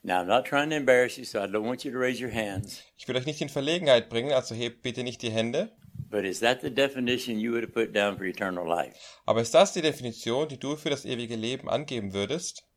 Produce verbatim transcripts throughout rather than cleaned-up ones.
Now, I'm not trying to embarrass you, so I don't want you to raise your hands. Ich will euch nicht in Verlegenheit bringen, also hebt bitte nicht die Hände. But is that the definition you would have put down for eternal life? Aber ist das die Definition, die du für das ewige Leben angeben würdest?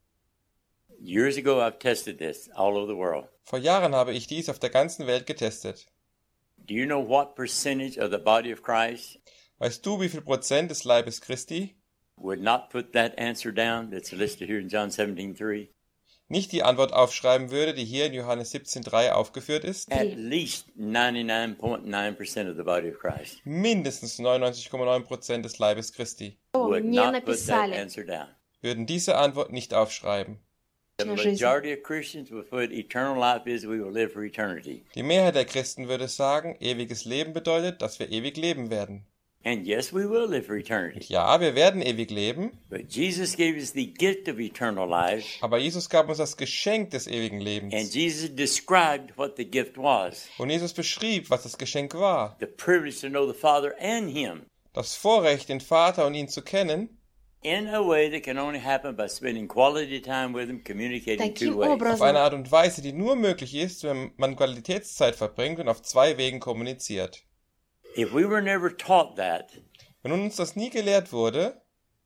Years ago, I've tested this all over the world. Vor Jahren habe ich dies auf der ganzen Welt getestet. Do you know what percentage of the body of Christ Weißt du, wie viel Prozent des Leibes Christi would not put that answer down that's listed here in John seventeen three? nicht die Antwort aufschreiben würde, die hier in Johannes siebzehn drei aufgeführt ist? At least ninety-nine point nine percent of the body of Christ Mindestens neunundneunzig Komma neun Prozent des Leibes Christi would Не not put that написали. answer down. würden diese Antwort nicht aufschreiben. The majority of Christians would put eternal life is we will live for eternity. Die Mehrheit der Christen würde sagen, ewiges Leben bedeutet, dass wir ewig leben werden. And yes, we will live for eternity. Ja, wir werden ewig leben, But Jesus gave us the gift of eternal life, aber Jesus gab uns das Geschenk des ewigen and Lebens. Jesus described what the gift was. Und Jesus beschrieb, was das Geschenk war. The privilege to know the Father and Him Das Vorrecht, den Vater und ihn zu kennen, in a way that can only happen by spending quality time with Him, communicating Таким two ways. auf eine образом, Art und Weise, die nur möglich ist, wenn man Qualitätszeit verbringt und auf zwei Wegen kommuniziert. If we were never taught that, Wenn uns das nie gelehrt wurde,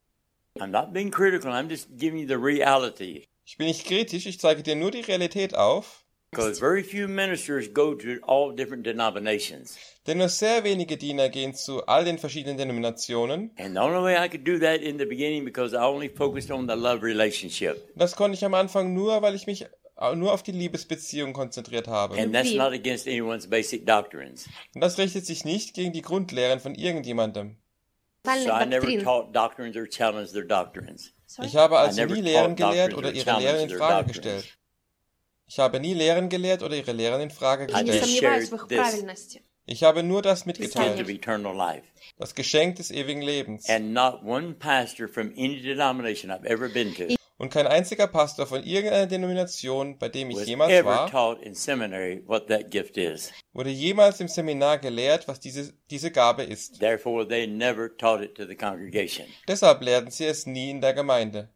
I'm not being critical, I'm just giving you the reality. ich bin nicht kritisch, ich zeige dir nur die Realität auf, Because very few ministers go to all different denominations. denn nur sehr wenige Diener gehen zu all den verschiedenen Denominationen. And the only way I could do that in the beginning because I only focused on the love relationship. Das konnte ich am Anfang nur, weil ich mich nur auf die Liebesbeziehung konzentriert habe. And that's not against anyone's basic doctrines. Und das richtet sich nicht gegen die Grundlehren von irgendjemandem. So I тотальных never доктрин. taught doctrines or challenged their doctrines. Ich habe also I never nie Lehren taught gelehrt doctrines oder or ihre Lehren challenged in their Frage doctrines. gestellt. Ich habe nie Lehren gelehrt oder ihre Lehren in Frage I Я не just gestellt. сомневаюсь в их shared this. правильности. Ich habe nur das The gift mitgeteilt, of eternal life. das Geschenk des ewigen Lebens. And not one pastor from any denomination I've ever been to Und kein einziger Pastor von irgendeiner Denomination, bei dem ich was jemals ever war, taught in seminary what that gift is. wurde jemals im Seminar gelehrt, was diese, diese Gabe ist. Therefore, they never taught it to the congregation. Deshalb lehrten sie es nie in der Gemeinde.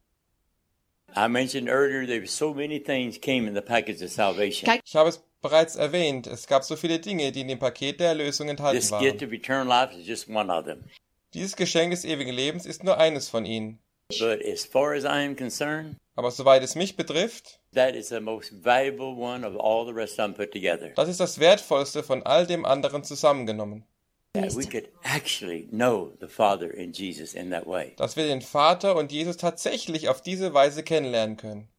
I mentioned earlier there were so many things came in the package of salvation. Ich habe es bereits erwähnt, es gab so viele Dinge, die in dem Paket der Erlösung enthalten This gift waren. of eternal life is just one of them. Dieses Geschenk des ewigen Lebens ist nur eines von ihnen. But as far as I am concerned, Aber soweit es mich betrifft, that is the most valuable one of all the rest of them put together. das ist das Wertvollste von all dem anderen zusammengenommen. That we could actually know the Father and Jesus in that way. Dass wir den Vater und Jesus tatsächlich auf diese Weise kennenlernen können.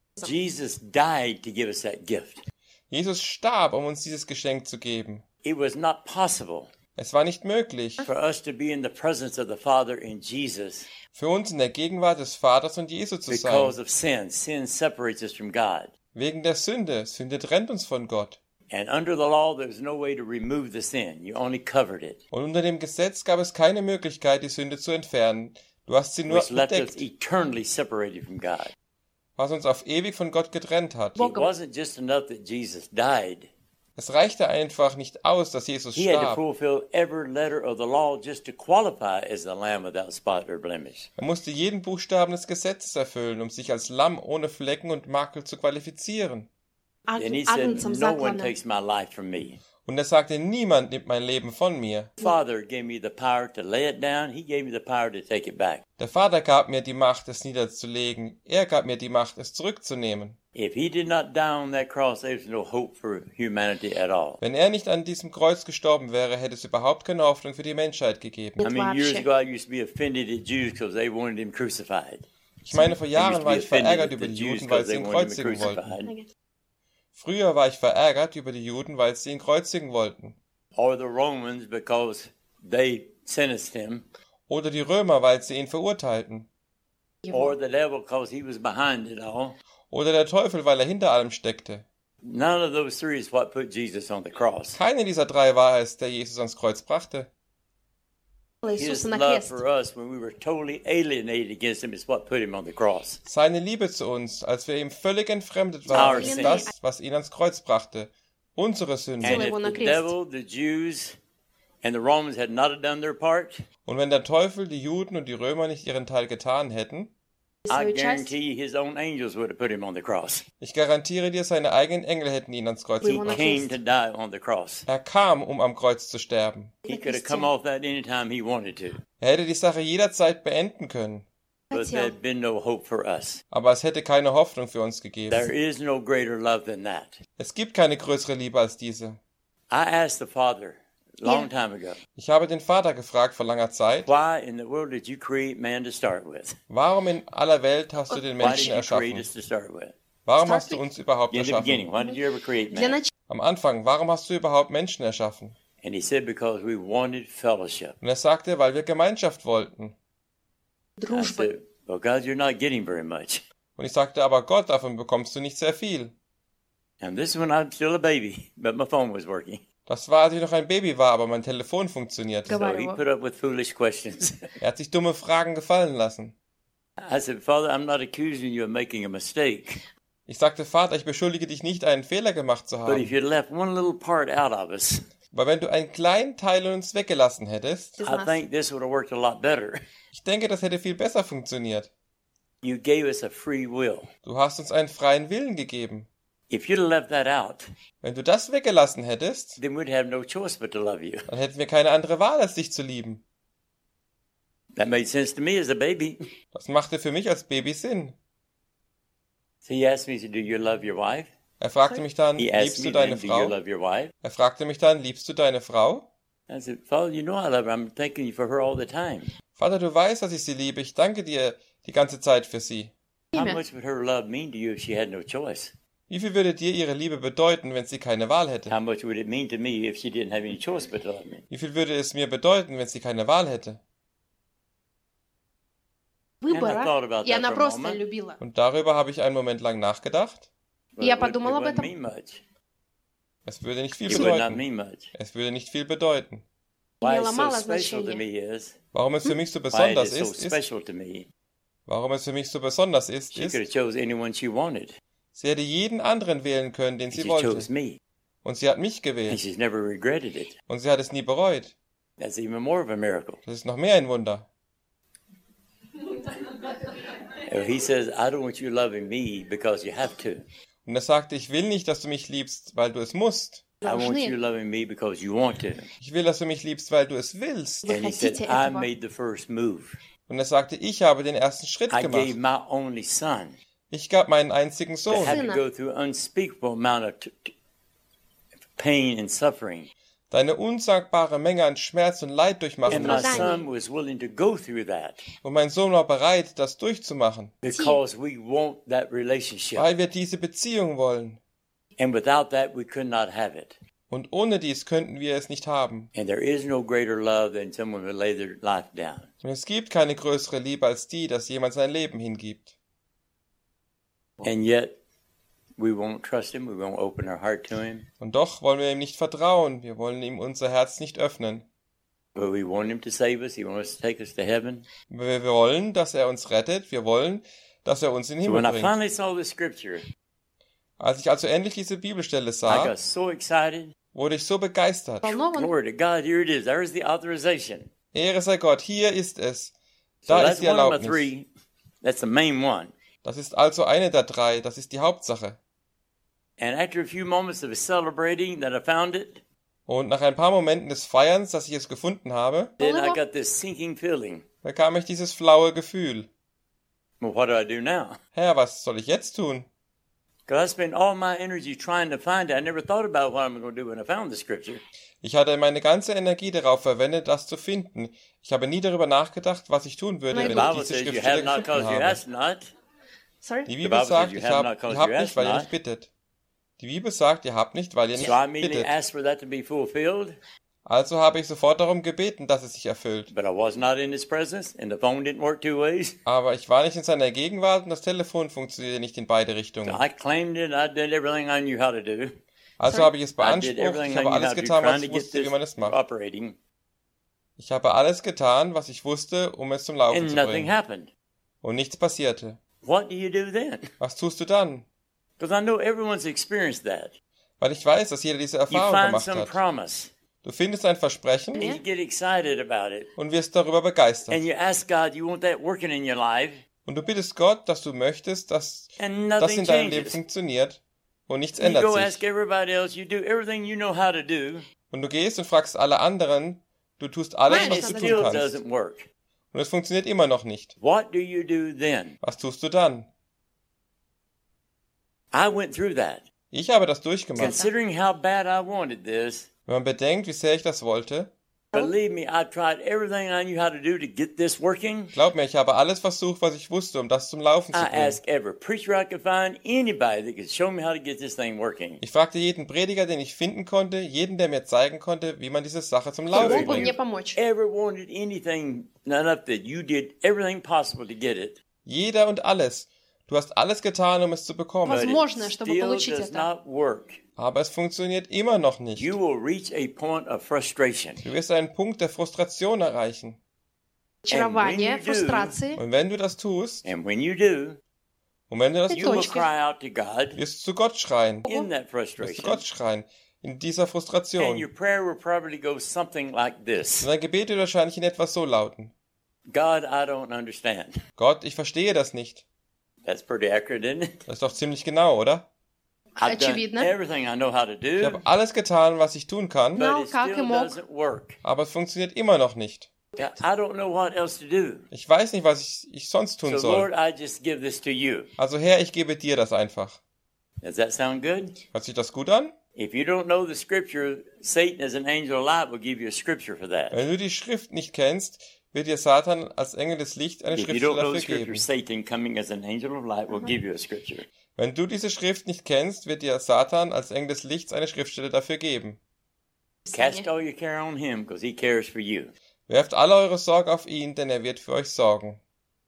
Jesus died to give us that gift. Jesus starb, um uns dieses Geschenk zu geben. It was not possible Es war nicht möglich, for us to be in the presence of the Father and Jesus für uns in der Gegenwart des Vaters und Jesu zu sein. because of sin. Sin separates us from God. Wegen der Sünde. Sünde trennt uns von Gott. And under the law, there was no way to remove the sin. You only covered it, Und unter dem Gesetz gab es keine Möglichkeit, die Sünde zu entfernen. Du hast sie nur which left us bedeckt, eternally separated from God. was uns auf ewig von Gott getrennt hat. It wasn't just enough that Jesus died. Es reichte einfach nicht aus, dass Jesus He had to starb. fulfill every letter of the law just to qualify as the Lamb without spot or blemish. Er musste jeden Buchstaben des Gesetzes erfüllen, um sich als Lamm ohne Flecken und Makel zu qualifizieren. And he Агнцем said, no one закланным. takes my life from me. Und er sagte, niemand nimmt mein Leben von mir. Father gave me the power to lay it down. He gave me the power to take it back. Der Vater gab mir die Macht, es niederzulegen. Er gab mir die Macht, es zurückzunehmen. If he did not die on that cross, there's no hope for humanity at all. Wenn er nicht an diesem Kreuz gestorben wäre, hätte es überhaupt keine Hoffnung für die Menschheit gegeben. I mean, years ago, I used to be offended at Jews because they wanted him crucified. Ich meine, vor I used Jahren to war be ich offended verärgert at über the die Jews Juden, weil because sie they ihn wanted him kreuzigen wollten. crucified. Früher war ich verärgert über die Juden, weil sie ihn kreuzigen wollten. Or the Romans because they sentenced him. Oder die Römer, weil sie ihn verurteilten. Or the devil because he was behind it all. Oder der Teufel, weil er hinter allem steckte. None of those three is what put Jesus on the cross. Keine dieser drei war es, der Jesus ans Kreuz brachte. His Иисуса на love крест. for us when we were totally alienated against him is what put him on the cross. Seine Liebe zu uns, als wir ihm völlig entfremdet Our waren, sin. ist das, was ihn ans Kreuz brachte. Unsere Sünde. And его if на the крест. devil, the Jews, and the Romans had not done their part, Und wenn der Teufel, die Juden und die Römer nicht ihren Teil getan hätten, I свою часть. guarantee his own angels would have put him on the cross. Ich garantiere dir, seine eigenen Engel hätten ihn ans Kreuz He He gebracht. came to die on the cross. Er kam, um am Kreuz zu sterben. He could have come off that anytime he wanted to, Er hätte die Sache jederzeit beenden können, but Хотел. there'd been no hope for us. aber es hätte keine Hoffnung für uns There gegeben. is no greater love than that. Es gibt keine größere Liebe als diese. I asked the Father a long Yeah. time ago, Ich habe den Vater gefragt vor langer Zeit, why in the world did you create man to start with? warum in aller Welt hast du den Why did Menschen you create erschaffen? us to start with? Warum hast du uns überhaupt In the beginning, erschaffen? why did you ever create Для man? начала Am Anfang, warum hast du überhaupt Menschen erschaffen? And he said, because we wanted fellowship. Und er sagte, weil wir Gemeinschaft wollten. I дружбы. said, well, God, you're not getting very much. Und ich sagte, aber Gott, davon bekommst du nicht sehr viel. And this is when I'm still a baby, but my phone was working. Das war, als ich noch ein Baby war, aber mein Telefon funktionierte. So he Говорю. put up with foolish questions. Er hat sich dumme Fragen gefallen lassen. I said, Father, I'm not accusing you of making a mistake. Ich sagte, Vater, ich beschuldige dich nicht, einen Fehler gemacht zu But if haben. you'd left one little part out of us, Aber wenn du einen kleinen Teil uns weggelassen hättest, Из I нас. think this would have worked a lot better. ich denke, das hätte viel besser funktioniert. You gave us a free will. Du hast uns einen freien Willen gegeben. If you'd have left that out, Wenn du das weggelassen hättest, then we'd have no choice but to love you. dann hätten wir keine andere Wahl, als dich zu lieben. That made sense to me as a baby. Das machte für mich als Baby Sinn. So he asked me, he said, do you love your wife? Er fragte mich dann, He asked liebst me du deine then, do you Frau? love your wife? Er fragte mich dann, liebst du deine Frau? I said, Father, you know I love her. I'm thanking you for her all the time. Vater, du weißt, dass ich sie liebe. Ich danke dir die ganze Zeit für sie. How Имя. much would her love mean to you if she had no choice? Wie viel würde dir ihre Liebe bedeuten, wenn sie keine Wahl hätte? How much would it mean to me if she didn't have any choice but to love me? Wie viel würde es mir bedeuten, wenn sie keine Wahl hätte? And I thought Выбора. about И that она for a просто moment. любила. Und darüber habe ich einen Moment lang nachgedacht. But Я it would- подумала it об wouldn't этом. mean much. Es würde nicht viel It would not bedeuten. mean much. Es würde nicht viel bedeuten. Why Имела it's so мало special to значения. me is, Warum es für mich so why it besonders is so ist, ist, special to me, warum es für mich so besonders ist, she could ist, have chose anyone she wanted. sie hätte jeden anderen wählen können, den And sie she chose wollte. me. Und sie hat mich And gewählt. she's never regretted it. Und sie hat es nie bereut. That's even more of a miracle. Das ist noch mehr ein Wunder. Uh, He says, I don't want you loving me because you have to. Und er sagte, ich will nicht, dass du mich liebst, weil du es musst. I want you Должны. loving me because you want to. Ich will, dass du mich liebst, weil du es willst. Вы And he said, хотите I этого. made the first move. Und er sagte, ich habe den ersten Schritt I gave gemacht. my only son Ich gab meinen einzigen that Sohn, had to Сына. go through unspeakable amount of t- t- pain and suffering. deine unsagbare Menge an Schmerz und Leid durchmachen And my musste. son was willing to go through that Und mein Sohn war bereit, das durchzumachen, because we want that relationship. weil wir diese Beziehung wollen. And without that, we could not have it. Und ohne dies könnten wir es nicht haben. And there is no greater love than someone who lay their life down. Und es gibt keine größere Liebe als die, dass jemand sein Leben hingibt. And yet, we won't trust him. We won't open our heart to him. Und doch wollen wir ihm nicht vertrauen. Wir wollen ihm unser Herz nicht öffnen. But we want him to save us. He wants to take us to heaven. Wir wir wollen, dass er uns rettet. Wir wollen, dass er uns in den So Himmel when I bringt. finally saw the scripture, Als ich also endlich diese Bibelstelle I sah, got so excited. wurde ich so begeistert. Волнован. Glory to God. Here it is. There's the authorization. Ehre sei Gott, hier ist es. So Da that's ist die one of my Erlaubnis. three. That's the main one. Das ist also eine der drei, das ist die Hauptsache. And after a few moments of celebrating that I found it, Und nach ein paar Momenten des Feierns, dass ich es gefunden habe, then I got this sinking feeling. bekam ich dieses flaue Gefühl. Well, what do I do now? Herr, was soll ich jetzt tun? Because I spent all my energy trying to find it. I never thought about what I'm going to do when I found the scripture. Ich hatte meine ganze Energie darauf verwendet, das zu finden. Ich habe nie darüber nachgedacht, was ich tun würde, The The wenn ich Bible diese says you Schriftstelle have not gefunden because you habe. ask not. Sorry? Die The Bibel Bible sagt, says you ich have hab, not ihr 'cause habt you nicht, ask weil ihr not. nicht bittet. Die Bibel sagt, ihr habt nicht, weil ihr So I nicht immediately bittet. asked for that to be fulfilled, Also habe ich sofort darum gebeten, dass es sich erfüllt. but I was not in his presence, and the phone didn't work two ways. Aber ich war nicht in seiner Gegenwart und das Telefon funktionierte nicht in beide So Richtungen. I claimed it. I did everything I knew how to do. Also Sorry? habe ich es I did beansprucht, everything ich I habe knew alles how to do, getan, was trying to ich get wusste, wie man es this macht. operating, Ich habe alles getan, was ich wusste, um es zum Laufen and zu nothing bringen. happened. Und nichts passierte. What do you do then? Was tust du dann? Because I know everyone's experienced that. Weil ich weiß, dass jeder diese You Erfahrung find gemacht some hat. promise, Du findest ein Versprechen and you get excited about it, und wirst darüber begeistert. and you ask God, you want that working in your life, Und du bittest Gott, dass du möchtest, dass and das nothing in deinem Leben changes. funktioniert und nichts You ändert go ask sich. everybody else, you do everything you know how to do, Und du gehst und fragst alle anderen, du tust alles, and was it du tun still kannst. doesn't work. Und es funktioniert immer noch nicht. What do you do then? Was tust du dann? I went through that. Ich habe das durchgemacht. Considering how bad I wanted this, Wenn man bedenkt, wie sehr ich das wollte, believe me, I tried everything I knew how to do to get this working. glaub mir, ich habe alles versucht, was ich wusste, um das zum Laufen zu I bringen. asked every preacher I could find, anybody that could show me how to get this thing working. Ich fragte jeden Prediger, den ich finden konnte, jeden, der mir zeigen konnte, wie man diese Sache zum Кто Laufen мог бы bringt. мне помочь? Ever wanted anything enough that you did everything possible to get it, Jeder und alles. Du hast alles getan, um es zu bekommen. but it Возможно, чтобы still получить does это. not work. Aber es funktioniert immer noch nicht. You will reach a point of frustration. Du wirst einen Punkt der Frustration erreichen. Очарование, And when you do- фрустрации. Und wenn du das tust, And when you do, und wenn du das Ты you will tust, Точка. cry out to God wirst du zu Gott schreien. in that Wirst du frustration. Gott schreien. In dieser And Frustration. your prayer will probably go something like this. Und dein Gebet wird wahrscheinlich in etwas so lauten. God, I don't understand. Gott, ich verstehe das nicht. That's pretty accurate, isn't it? Das ist doch ziemlich genau, oder? I've done Очевидно. everything I know how to Ich do, habe alles getan, was ich tun kann, Знал, but it как и still мог. doesn't work. aber es funktioniert immer noch nicht. Yeah, I don't know what else to do. Ich weiß nicht, was ich, ich sonst tun So, soll. Lord, I just give this to you. Also Herr, ich gebe dir das einfach. Does that sound good? Hört sich das gut an? If you don't know the scripture, Satan as an angel of light will give you a scripture for that. Wenn du die Schrift nicht kennst, wird dir Satan als Engel des Lichts eine If you Schriftstelle don't know the dafür scripture, geben. Satan coming as an angel of light will give you a scripture. Wenn du diese Schrift nicht kennst, wird dir Satan als Engel des Lichts eine Schriftstelle dafür geben. Cast all your care on him because he cares for you. Werft alle eure Sorge auf ihn, denn er wird für euch sorgen.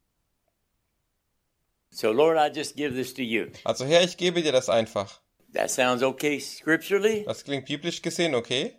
So, Lord, I just give this to you. Also Herr, ich gebe dir das einfach. That sounds okay scripturally, Das klingt biblisch gesehen okay,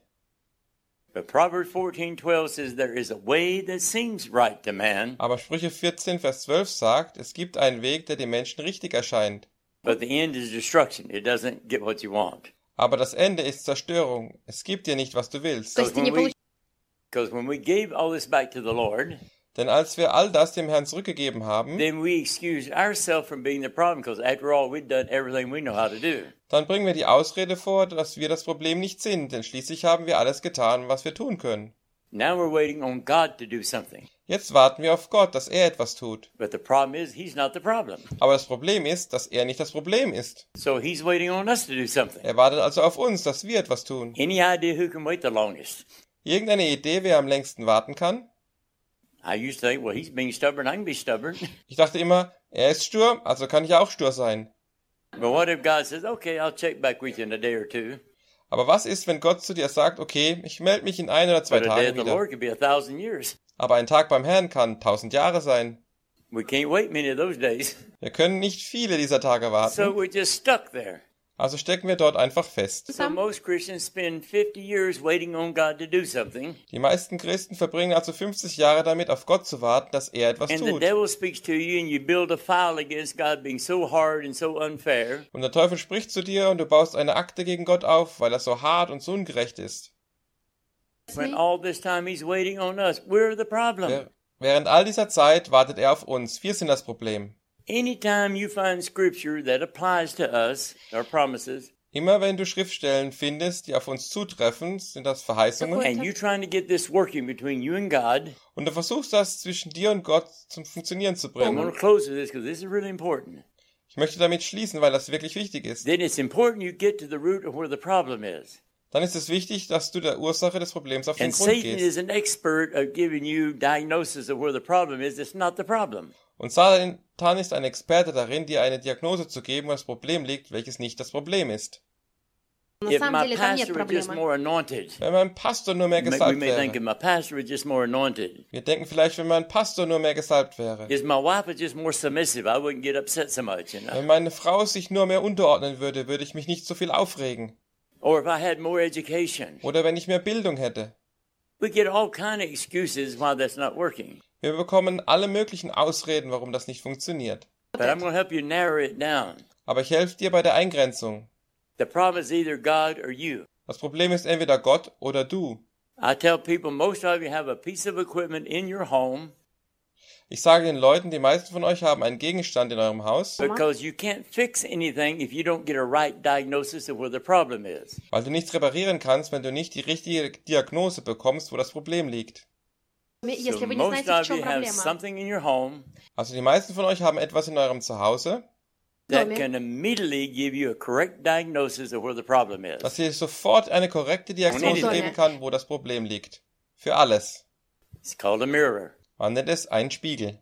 but Proverbs fourteen twelve says there is a way that seems right to man, aber Sprüche vierzehn, Vers zwölf sagt, es gibt einen Weg, der den Menschen richtig erscheint. but the end is destruction. It doesn't get what you want. Aber das Ende ist Zerstörung. Es gibt dir nicht, was du willst. То есть ты не When we- получишь. Because when we gave all this back to the Lord, Denn als wir all das dem Herrn zurückgegeben haben, then we excuse ourselves from being the problem because after all, we've done everything we know how to do. dann bringen wir die Ausrede vor, dass wir das Problem nicht sind, denn schließlich haben wir alles getan, was wir tun können. Now we're waiting on God to do something. Jetzt warten wir auf Gott, dass er etwas tut. But the problem is, He's not the problem. Aber das Problem ist, dass er nicht das Problem ist. So He's waiting on us to do something. Er wartet also auf uns, dass wir etwas tun. Any idea who can wait the longest? Irgendeine Idee, wer am längsten warten kann? I used to think, well, he's being stubborn. I can be stubborn. Ich dachte immer, er ist stur, also kann ich auch stur sein. But what if God says, okay, I'll check back with you in a day or two. Aber was ist, wenn Gott zu dir sagt, okay, ich melde mich in ein oder zwei But a day Tagen of the wieder. Lord could be a thousand years. Aber ein Tag beim Herrn kann tausend Jahre sein. We can't wait many of those days. Wir können nicht viele dieser Tage So warten. we're just stuck there. Also stecken wir dort einfach fest. So most Christians spend fifty years waiting on God to do something. Die meisten Christen verbringen also fünfzig Jahre damit, auf Gott zu warten, dass er etwas And the tut. devil speaks to you and you build a file against God being so hard and so unfair. Und der Teufel spricht zu dir und du baust eine Akte gegen Gott auf, weil er so hart und so ungerecht ist. When all this time he's waiting on us. We're the problem. Wer- Während all dieser Zeit wartet er auf uns. Wir sind das Problem. Anytime you find scripture that applies to us, or promises, Immer wenn du Schriftstellen findest, die auf uns zutreffen, sind das Verheißungen. Такой- and you trying to get this working between you and God, Und du versuchst das zwischen dir und Gott zum Funktionieren zu I'm going bringen. to close with this because this is really important. Ich möchte damit schließen, weil das wirklich wichtig ist. Then it's important you get to the root of where the problem is. Dann ist es wichtig, dass du der Ursache des Problems auf den And Grund Satan gehst. is an expert of giving you diagnosis of where the problem is. It's not the problem. Und Satan ist ein Experte darin, dir eine Diagnose zu geben, wo das Problem liegt, welches nicht das Problem ist. На If самом my деле там нет pastor was just проблемы. more anointed, Wenn mein Pastor nur mehr we gesalbt may think if wäre. my pastor was just more anointed. Wir denken vielleicht, wenn mein Pastor nur mehr gesalbt wäre. Is my wife was just more submissive, I wouldn't get upset so much, you know. Wenn meine Frau sich nur mehr unterordnen würde, würde ich mich nicht so viel aufregen. Or if I had more education. Oder wenn ich mehr Bildung hätte. We get all kind of excuses why that's not working. Wir bekommen alle möglichen Ausreden, warum das nicht funktioniert. But I'm going to help you narrow it down. Aber ich helfe dir bei der Eingrenzung. The problem is either God or you. Das Problem ist entweder Gott oder du. I tell people most of you have a piece of equipment in your home Ich sage den Leuten, die meisten von euch haben einen Gegenstand in eurem Haus, Because you can't fix anything if you don't get a right diagnosis of where the problem is. weil du nichts reparieren kannst, wenn du nicht die richtige Diagnose bekommst, wo das Problem liegt. Если So вы не most знаете, в of чем you have проблема. something in your home Also die meisten von euch haben etwas in eurem Zuhause, that Doме. can immediately give you a correct diagnosis of where the problem is. das dir sofort eine korrekte Diagnose Domme. geben kann, wo das Problem liegt. Für alles. It's called a mirror. Man nennt es einen Spiegel.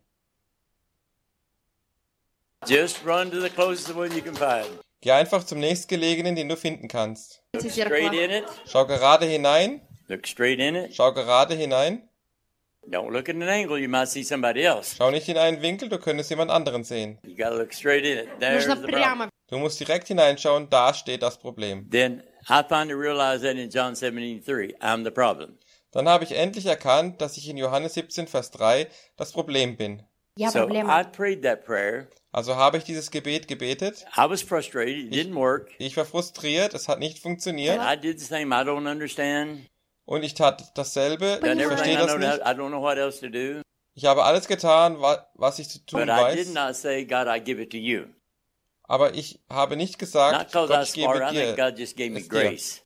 Just run to the closest one you can find. Geh einfach zum nächstgelegenen, den du finden kannst. Эти Straight зеркала. in it. Schau gerade hinein, Look straight in it. schau gerade hinein. Don't look at an angle. You might see somebody else. Schau nicht in einen Winkel, du könntest jemand anderen sehen. You gotta look straight in it. There's Нужно the problem. прямо. Du musst direkt hineinschauen, da steht das Problem. Then I finally realized that in John seventeen three, I'm the problem. Dann habe ich endlich erkannt, dass ich in Johannes siebzehn, Vers drei das Problem bin. Я So проблема. I prayed that prayer. Also habe ich dieses Gebet gebetet. I was frustrated. It didn't work. Ich war frustriert, es hat nicht funktioniert. And I did the same. I don't understand. Und ich tat dasselbe. Done Ich everything verstehe I das know. nicht. I don't know what else to do. Ich habe alles getan, wa- was ich zu tun But I did weiß. not say, God, I give it to you. Aber ich habe nicht Not gesagt, because I Gott, was ich gebe smart. I think dir. God just gave me es dir. grace.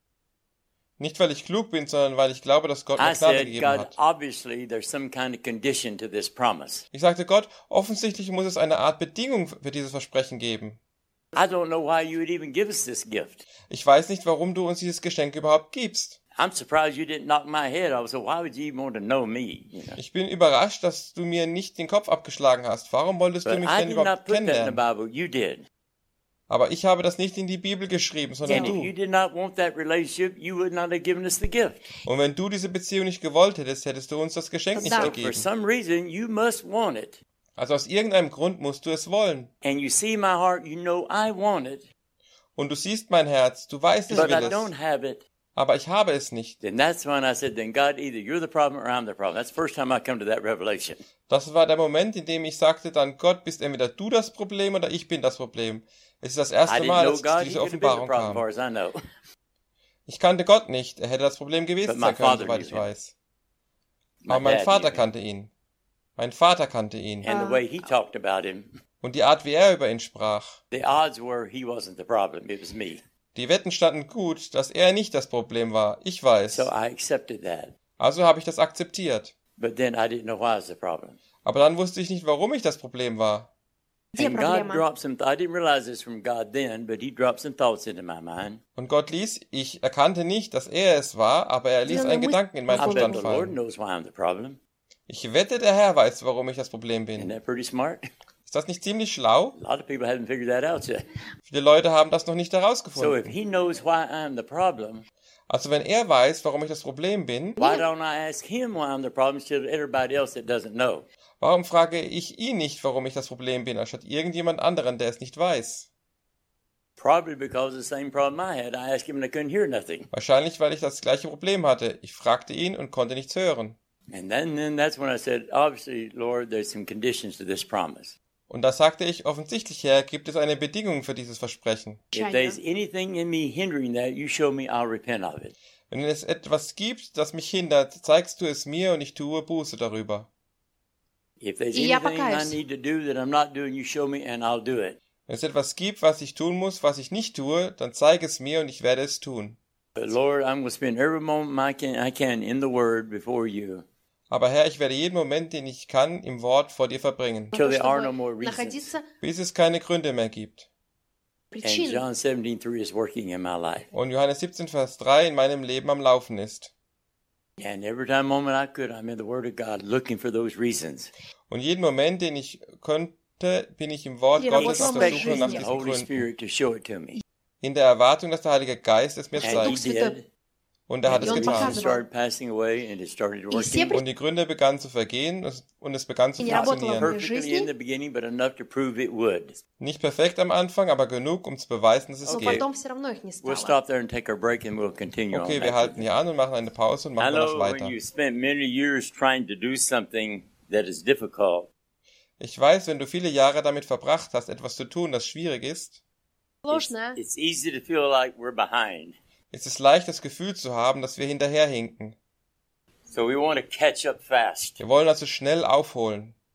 Nicht, weil ich klug bin, sondern weil ich glaube, dass Gott mir I Gnade said, gegeben God, hat. obviously there's some kind of condition to this promise. Ich sagte Gott, offensichtlich muss es eine Art Bedingung für dieses Versprechen geben. I don't know why you would even give us this gift. Ich weiß nicht, warum du uns dieses Geschenk überhaupt gibst. I'm surprised you didn't knock my head off. So why would you even want to know me? You know? Ich bin überrascht, dass du mir nicht den Kopf abgeschlagen hast. Warum wolltest du But mich I denn did not überhaupt put that in the kennenlernen? Bible. You did. Aber ich habe das nicht in die Bibel geschrieben, sondern And if you du. did not want that relationship, you would not have given us the gift. Und wenn du diese Beziehung nicht gewollt hättest, hättest du uns das Geschenk nicht So, For gegeben. some reason, you must want it. Also aus irgendeinem Grund musst du es wollen. And you see my heart, you know I want it, Und du siehst mein Herz, du weißt, ich but I will don't es. have it. Aber ich habe es nicht. Then that's when I said, then God, either you're the problem or I'm the problem. That's the first time I come to that revelation. Das war der Moment, in dem ich sagte, dann Gott, bist entweder du das Problem oder ich bin das Problem. Es ist das I erste didn't Mal, know dass God. He diese could have been the Offenbarung problem as far kam. as I know. Ich kannte Gott nicht, er hätte das Problem gewesen But my sein können, father soweit knew ich him. weiß. My Aber mein dad Vater knew him. kannte ihn. Mein Vater kannte ihn. And the way he talked about him, Und die Art, wie er über ihn sprach. the odds were he wasn't the problem. It was me. Die Wetten standen gut, dass er nicht das Problem war. Ich weiß. So I accepted that. Also habe ich das akzeptiert. But then I didn't know why it was the problem. Aber dann wusste ich nicht, warum ich das Problem war. Где And God проблема? dropped some, I didn't realize this from God then, but he dropped some thoughts into my mind. Und Gott ließ, ich erkannte nicht, dass er es war, aber er ließ Ja, einen du musst- Gedanken in meinen I bet Verstand the Lord fallen. knows why I'm the problem. Ich wette, der Herr weiß, warum ich das Problem Isn't bin. that pretty smart? Ist das nicht ziemlich schlau? A lot of people haven't figured that out yet. Viele Leute haben das noch nicht So herausgefunden. if he knows why I'm the problem, Also wenn er weiß, warum ich das Problem bin, why don't I ask him why I'm the problem instead of everybody else that doesn't know? warum frage ich ihn nicht, warum ich das Problem bin, anstatt irgendjemand anderen, der es nicht weiß? Probably because of the same problem I had. I asked him and I couldn't hear nothing. Wahrscheinlich, weil ich das gleiche Problem hatte. Ich fragte ihn und konnte nichts hören. And then, then that's when I said, obviously, Lord, there's some conditions to this promise. Und da sagte ich, offensichtlich, Herr, gibt es eine Bedingung für dieses Versprechen. If there's anything in me hindering that, you show me, I'll repent of it. Wenn es etwas gibt, das mich hindert, zeigst du es mir und ich tue Buße darüber. If there's И я anything I покаюсь. need to do that I'm not doing, you show me and I'll do it. Wenn es etwas gibt, was ich tun muss, was ich nicht tue, dann zeig es mir und ich werde es tun. But Lord, I'm going to spend every moment I can, I can in the Word before you. Aber Herr, ich werde jeden Moment, den ich kann, im Wort vor dir verbringen, Till there are no Чтобы more reasons. находиться bis es keine Gründe mehr gibt. And причин. John seventeen three is working in my life. Und Johannes siebzehn, Vers drei in meinem Leben am Laufen ist. And every time moment I could, I'm in the Word of God looking for those reasons. Und jeden Moment, den ich konnte, bin ich im Wort Die Gottes auf der Работа Suche nach The diesen Holy Gründen. Spirit to show it to me. In der Erwartung, dass der Heilige Geist es mir And he zeigt. did. Und er hat And es the он getan. conditions started passing away and it started И все working Und die Gründe begannen zu vergehen und es begann zu И не работало funktionieren. в моей perfectly in the жизни, beginning, but enough to prove it would. Nicht perfekt am Anfang, aber genug, um zu beweisen, dass es но geht. потом все равно их не We'll стало. stop there and take our break and we'll continue Okay, on. wir that. halten hier an und machen eine Pause und I machen dann noch know when weiter. you spent many years trying to do something that is difficult, Ich weiß, wenn du viele Jahre damit verbracht hast, etwas zu tun, das schwierig ist, it's, Сложно. it's easy to feel like we're behind. ist es leicht, das Gefühl zu haben, dass wir hinterherhinken. So we want to catch up fast. Wir wollen also schnell aufholen.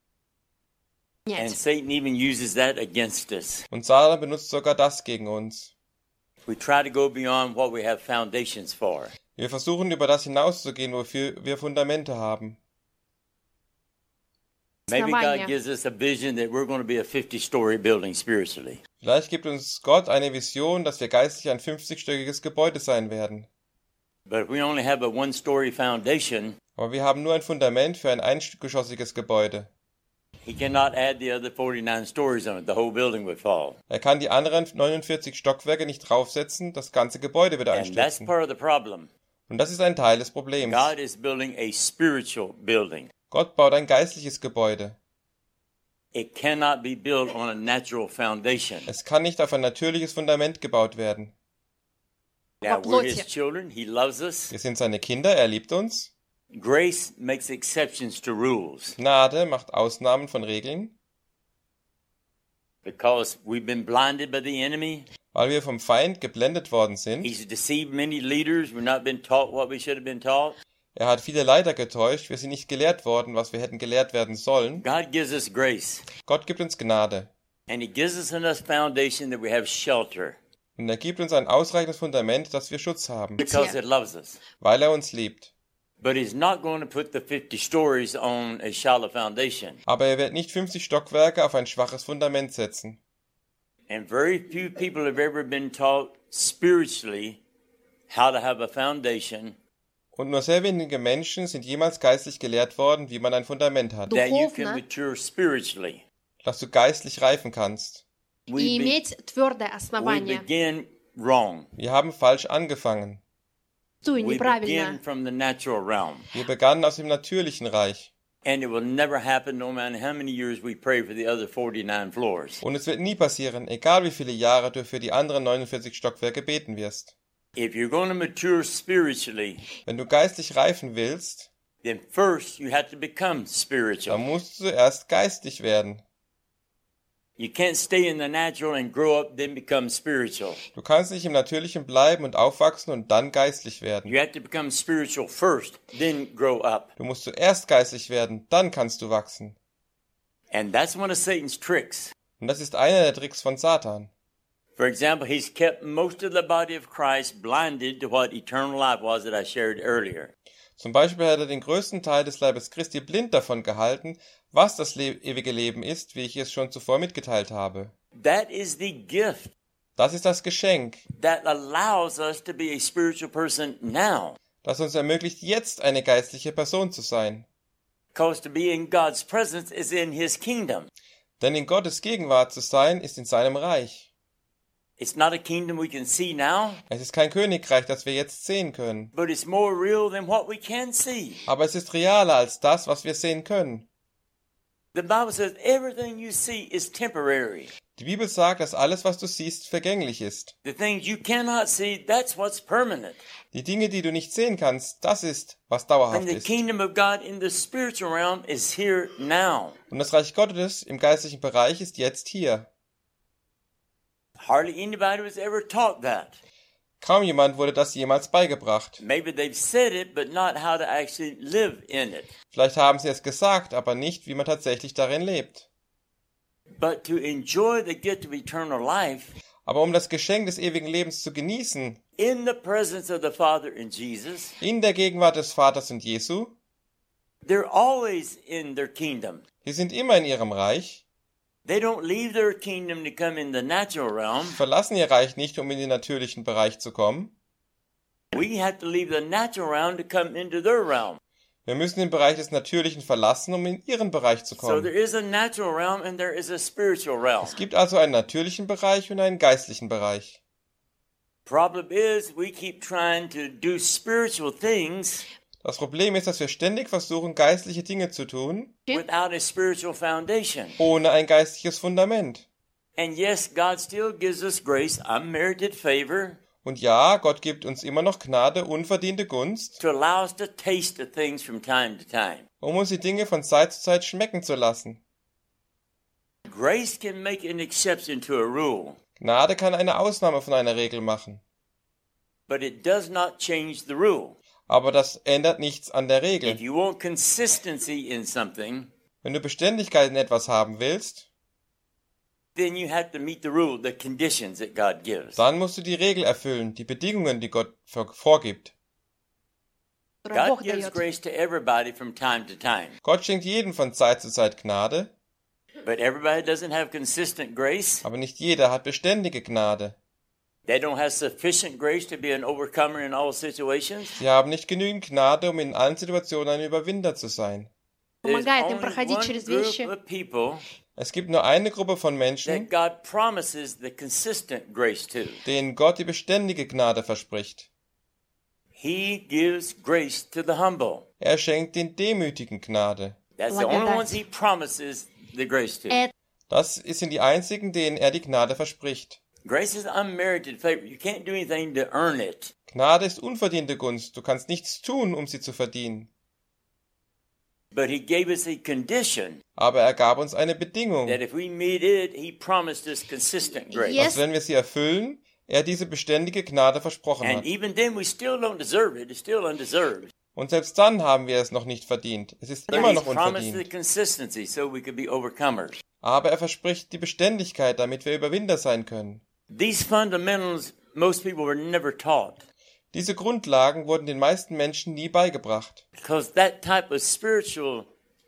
And Satan even uses that against us. Und Satan benutzt sogar das gegen uns. We try to go beyond what we have foundations for. Wir versuchen über das hinauszugehen, wofür wir Fundamente haben. Maybe Основания. God gives us a vision that we're going to be a fifty-story building spiritually. Vielleicht gibt uns Gott eine Vision, dass wir geistlich ein fünfzigstöckiges Gebäude sein werden. But if we only have a one-story foundation, Aber wir haben nur ein Fundament für ein eingeschossiges Gebäude. he cannot add the other forty-nine stories on it. The whole building would fall. Er kann die anderen neunundvierzig Stockwerke nicht draufsetzen, das ganze Gebäude würde And that's einstürzen. part of the problem. Und das ist ein Teil des Problems. God is building a spiritual building. Gott baut ein geistliches Gebäude. It cannot be built on a natural foundation. Es kann nicht auf ein natürliches Fundament gebaut werden. Now, we're his Плоти. children. He loves us. Wir sind seine Kinder, er liebt uns. Grace makes exceptions to rules Gnade macht Ausnahmen von Regeln, because we've been blinded by the enemy. weil wir vom Feind geblendet worden sind. He's deceived many leaders. We've not been taught what we should have been taught. Er hat viele Leiter getäuscht, wir sind nicht gelehrt worden, was wir hätten gelehrt werden sollen. God gives us grace, Gott gibt uns Gnade and he gives us enough foundation that we have shelter und er gibt uns ein ausreichendes Fundament, dass wir Schutz haben, because Yeah. it loves us. weil er uns liebt. But he's not going to put the fifty stories on a shallow foundation. Aber er wird nicht fünfzig Stockwerke auf ein schwaches Fundament setzen. And very few people have ever been taught spiritually how to have a foundation Und nur sehr wenige Menschen sind jemals geistlich gelehrt worden, wie man ein Fundament hat, that you can Духовно. mature spiritually. dass du geistlich reifen kannst. We, И be- иметь твердое we основание. begin wrong. Wir haben falsch angefangen. Ту и We begin неправильно. from the natural realm. Wir begannen aus dem natürlichen Reich. And it will never happen no matter how many years we pray for the other forty-nine floors. Und es wird nie passieren, egal wie viele Jahre du für die anderen neunundvierzig Stockwerke beten wirst. If you're going to mature spiritually, Wenn du geistlich reifen willst, then first you have to become dann spiritual. musst du zuerst geistig werden. You can't stay in the natural and grow up, then become spiritual. Du kannst nicht im Natürlichen bleiben und aufwachsen und dann geistlich werden. You have to become spiritual first, then grow up. Du musst zuerst geistlich werden, dann kannst du wachsen. And that's one of Satan's tricks. Und das ist einer der Tricks von Satan. For example, he's kept most of the body of Christ blinded to what eternal life was that I shared earlier. Zum Beispiel hat er den größten Teil des Leibes Christi blind davon gehalten, was das le- ewige Leben ist, wie ich es schon zuvor mitgeteilt habe. That is the gift Das ist das Geschenk, that allows us to be a spiritual person now. das uns ermöglicht, jetzt eine geistliche Person zu sein. Because to be in God's presence is in his kingdom. Denn in Gottes Gegenwart zu sein, ist in seinem Reich. It's not a kingdom we can see now, Es ist kein Königreich, das wir jetzt sehen können. but it's more real than what we can see. Aber es ist realer als das, was wir sehen können. The Bible says everything you see is temporary. Die Bibel sagt, dass alles, was du siehst, vergänglich ist. The things you cannot see, that's what's permanent. Die Dinge, die du nicht sehen kannst, das ist, was And dauerhaft the ist. kingdom of God in the spiritual realm is here now. Und das Reich Gottes im geistlichen Bereich ist jetzt hier. Hardly anybody was ever taught that. Kaum jemand wurde das jemals beigebracht. Maybe they've said it, but not how to actually live in it. Vielleicht haben sie es gesagt, aber nicht, wie man tatsächlich darin lebt. But to enjoy the gift of eternal life Aber um das Geschenk des ewigen Lebens zu genießen, in the presence of the Father and Jesus, in der Gegenwart des Vaters und Jesu, they're always in their kingdom. sie sind immer in ihrem Reich, They don't leave their kingdom to come in the natural realm. verlassen ihr Reich nicht, um in den natürlichen Bereich zu kommen. We have to leave the natural realm to come into their realm. Wir müssen den Bereich des Natürlichen verlassen, um in ihren Bereich zu So kommen. there is a natural realm and there is a spiritual realm. Es gibt also einen natürlichen Bereich und einen geistlichen Bereich. Problem is we keep trying to do spiritual things Das Problem ist, dass wir ständig versuchen, geistliche Dinge zu tun, without a spiritual foundation. ohne ein geistliches Fundament. And yes, God still gives us grace, unmerited favor, Und ja, Gott gibt uns immer noch Gnade, unverdiente Gunst, to allow us to taste the things from time to time. um uns die Dinge von Zeit zu Zeit schmecken zu lassen. Grace can make an exception to a rule, Gnade kann eine Ausnahme von einer Regel machen, but it does not change the rule. aber das ändert nichts an der If Regel. you want consistency in something, Wenn du Beständigkeit in etwas haben willst, then you have to meet the rule, the conditions that God gives. dann musst du die Regel erfüllen, die Bedingungen, die Gott vor- vorgibt. Которое God Бог gives дает. grace to everybody from time to time, Gott schenkt jedem von Zeit zu Zeit Gnade, but everybody doesn't have consistent grace. aber nicht jeder hat beständige Gnade. They don't have sufficient grace to be an overcomer in all situations. Sie haben nicht genügend Gnade, um in allen Situationen ein Überwinder zu sein. There's Помогает им only проходить one через group вещи. of people Es gibt nur eine Gruppe von that Menschen, God promises the consistent grace to. denen Gott die beständige Gnade verspricht. He gives grace to the humble. Er schenkt den Demütigen Gnade. That's the only ones he promises the grace to. Это Das sind die einzigen, denen er die Gnade verspricht. Grace is unmerited favor. You can't do anything to earn it. Gnade ist unverdiente Gunst. Du kannst nichts tun, um sie zu verdienen. But he gave us a condition Aber er gab uns eine Bedingung, that if we meet it, he promised us consistent grace. Yes. dass wenn wir sie erfüllen, er diese beständige Gnade versprochen And hat. even then, we still don't deserve it. It's still undeserved. Und selbst dann haben wir es noch nicht verdient. Es ist But immer he's noch promised the unverdient. consistency so we could be overcomers. Aber er verspricht die Beständigkeit, damit wir Überwinder sein können. These fundamentals, most people were never taught Diese Grundlagen wurden den meisten Menschen nie beigebracht. because that type of spiritual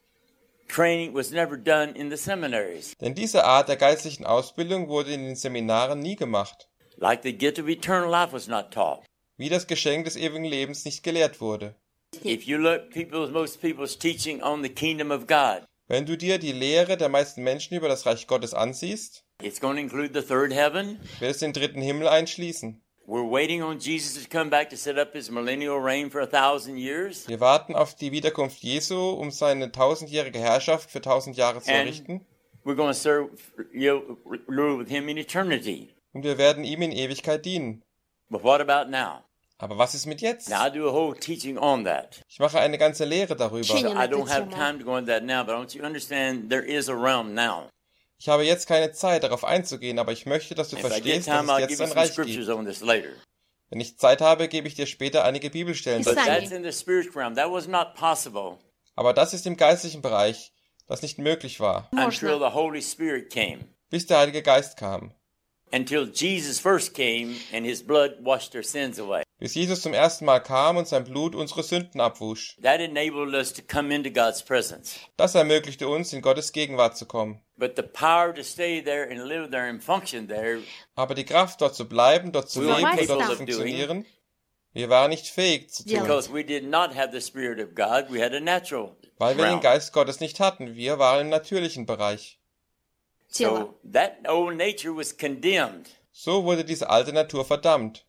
training was never done in the seminaries. Denn diese Art der geistlichen Ausbildung wurde in den Seminaren nie gemacht. Like the gift of eternal life was not taught. Wie das Geschenk des ewigen Lebens nicht gelehrt wurde. If you look people's most people's teaching on the kingdom of God, Wenn du dir die Lehre der meisten Menschen über das Reich Gottes ansiehst, it's going to include the third heaven. wird es den dritten Himmel einschließen. We're waiting on Jesus to come back to set up his millennial reign for a thousand years. Wir warten auf die Wiederkunft Jesu, um seine tausendjährige Herrschaft für tausend Jahre zu And errichten. we're going to serve, you know, rule with him in eternity. Und wir werden ihm in Ewigkeit dienen. But what about now? Aber was ist mit jetzt? Now I do a whole teaching on that. Ich mache eine ganze Lehre darüber. Учение I на эту don't have тему. time to go into that now, but I want you to understand there is a realm now. Ich habe jetzt keine Zeit, darauf einzugehen, aber ich möchte, dass du If I get verstehst, dass time, I'll es give jetzt you ein some Reich scriptures gibt. on this later. Wenn ich Zeit habe, gebe ich dir später einige Bibelstellen But Pисание. dazu. that's in the spiritual realm. That was not possible Aber das ist im geistlichen Bereich, das nicht möglich war, until Можно. the Holy Spirit came. bis der Heilige Geist kam. Until Jesus first came and his blood washed our sins away. Bis Jesus zum ersten Mal kam und sein Blut unsere Sünden abwusch. That enabled us to come into God's presence. Das ermöglichte uns, in Gottes Gegenwart zu kommen. But the power to stay there and live there and function there, Aber die Kraft, dort zu bleiben, dort zu We were leben und dort capable zu of funktionieren, wir waren nicht fähig zu Ja. tun, because we did not have the Spirit of God, we had a natural weil wir den realm. Geist Gottes nicht hatten. Wir waren im natürlichen Bereich. Тело. So that old nature was condemned, So wurde diese alte Natur verdammt.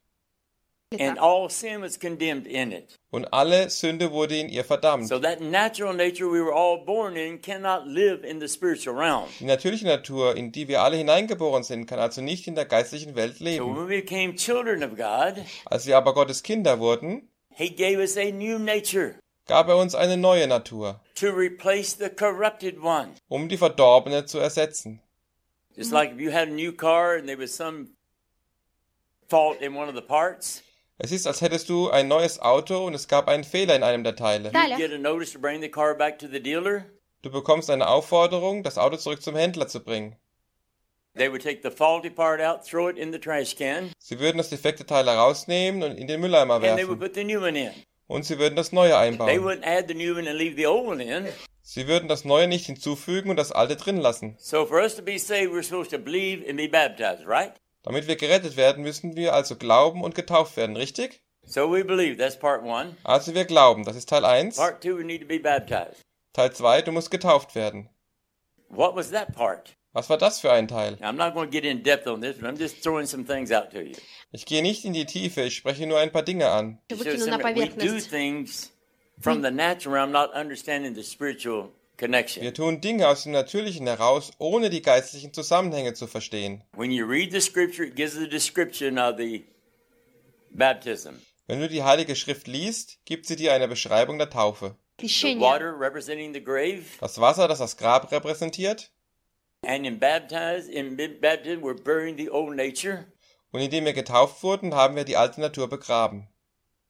and all sin was condemned in it. Und alle Sünde wurde in ihr verdammt. So that natural nature we were all born in cannot live in the spiritual realm. Die natürliche Natur, in die wir alle hineingeboren sind, kann also nicht in der geistlichen Welt So leben. when we became children of God, Als wir aber Gottes Kinder wurden, He gave us a new nature gab er uns eine neue Natur, to replace the corrupted one. um die verdorbene zu ersetzen. Just like if you had a new car and there was some fault in one of the parts, Es ist, als hättest du ein neues Auto und es gab einen Fehler in einem der Teile. Да. you get a notice to bring the car back to the dealer. Du bekommst eine Aufforderung, das Auto zurück zum Händler zu bringen. They would take the faulty part out, throw it in the trash can, Sie würden das defekte Teil herausnehmen und in den Mülleimer and they would werfen. put the new one in. Und sie würden das Neue They einbauen. wouldn't add the new one and leave the old one in. Sie würden das Neue nicht hinzufügen und das Alte drin lassen. So for us to be saved, we're supposed to believe and be baptized, right? Damit wir gerettet werden, müssen wir also glauben und getauft werden, richtig? So we believe, that's part one. Also wir glauben, das ist Teil eins. Part two, we need to be baptized. Teil zwei, du musst getauft werden. What was that part? Was war das für ein Teil? Now, I'm not going to get in depth on this, but I'm just throwing some things out to you. Ich gehe nicht in die Tiefe, ich spreche nur ein paar Dinge an. Я So выкину на simply, we do поверхность. things from the natural realm, not understanding the spiritual connection. Wir tun Dinge aus dem Natürlichen heraus, ohne die geistlichen Zusammenhänge zu verstehen. When you read the scripture, it gives a description of the baptism. Wenn du die Heilige Schrift liest, gibt sie dir eine Beschreibung der Taufe. The Крещение. water representing the grave, Das Wasser, das das Grab repräsentiert, and in baptize, in baptism, we're burying the old nature, und indem wir getauft wurden, haben wir die alte Natur begraben.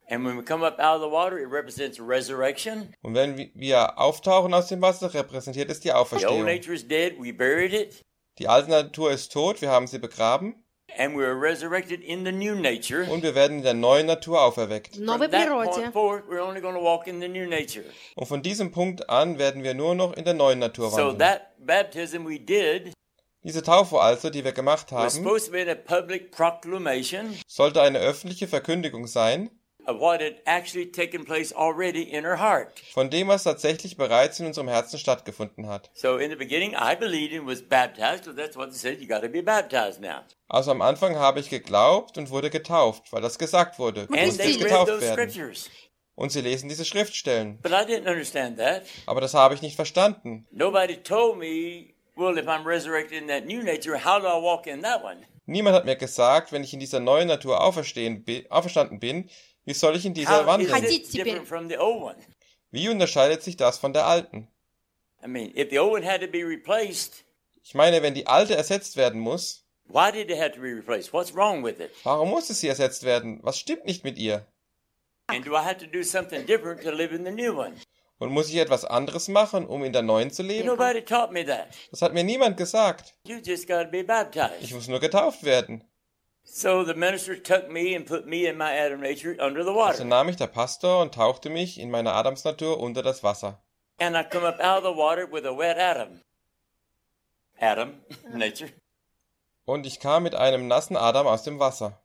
And when we come up out of the water, it represents resurrection. Und wenn wir auftauchen aus dem Wasser, repräsentiert es die The old Auferstehung. nature is dead. We buried it. Die alte Natur ist tot, wir haben sie begraben And we are resurrected in the new nature. und wir werden in der neuen Natur auferweckt. В новой From that природе. point forward, we're only going to walk in the new nature. Und von diesem Punkt an werden wir nur noch in der neuen Natur So wandeln. that baptism we did Diese Taufe also, die wir gemacht was haben, supposed to be a public proclamation sollte eine öffentliche Verkündigung sein of what had actually taken place already in her heart. von dem, was tatsächlich bereits in unserem Herzen stattgefunden hat. So in the beginning, I believed and was baptized, because that's what it said. You got to be baptized now. Also am Anfang habe ich geglaubt und wurde getauft, weil das gesagt wurde. Du And musst they jetzt read getauft those werden. scriptures. Und sie lesen diese Schriftstellen. But I didn't understand that. Aber das habe ich nicht verstanden. Nobody told me, well, if I'm resurrected in that new nature, how do I walk in that one? Niemand hat mir gesagt, wenn ich in dieser neuen Natur auferstehen, bi- auferstanden bin, wie soll ich in dieser How is wandeln? it Ходить теперь. different from the old one? Wie unterscheidet sich das von der alten? I mean, if the old one had to be replaced, Ich meine, wenn die alte ersetzt werden muss, why did it have to be replaced? What's wrong with it? warum musste sie ersetzt werden? Was stimmt nicht mit ihr? And do I have to do something different to live in the new one? Und muss ich etwas anderes machen, um in der neuen zu leben? Nobody taught me that. Das hat mir niemand gesagt. You just got to be Ich baptized. muss nur getauft werden. So the minister took me and put me in my Adam nature under the Also water. nahm mich der Pastor und tauchte mich in meiner Adamsnatur unter das Wasser. And I come up out of the water with a wet Adam. Adam nature. Und ich kam mit einem nassen Adam aus dem Wasser.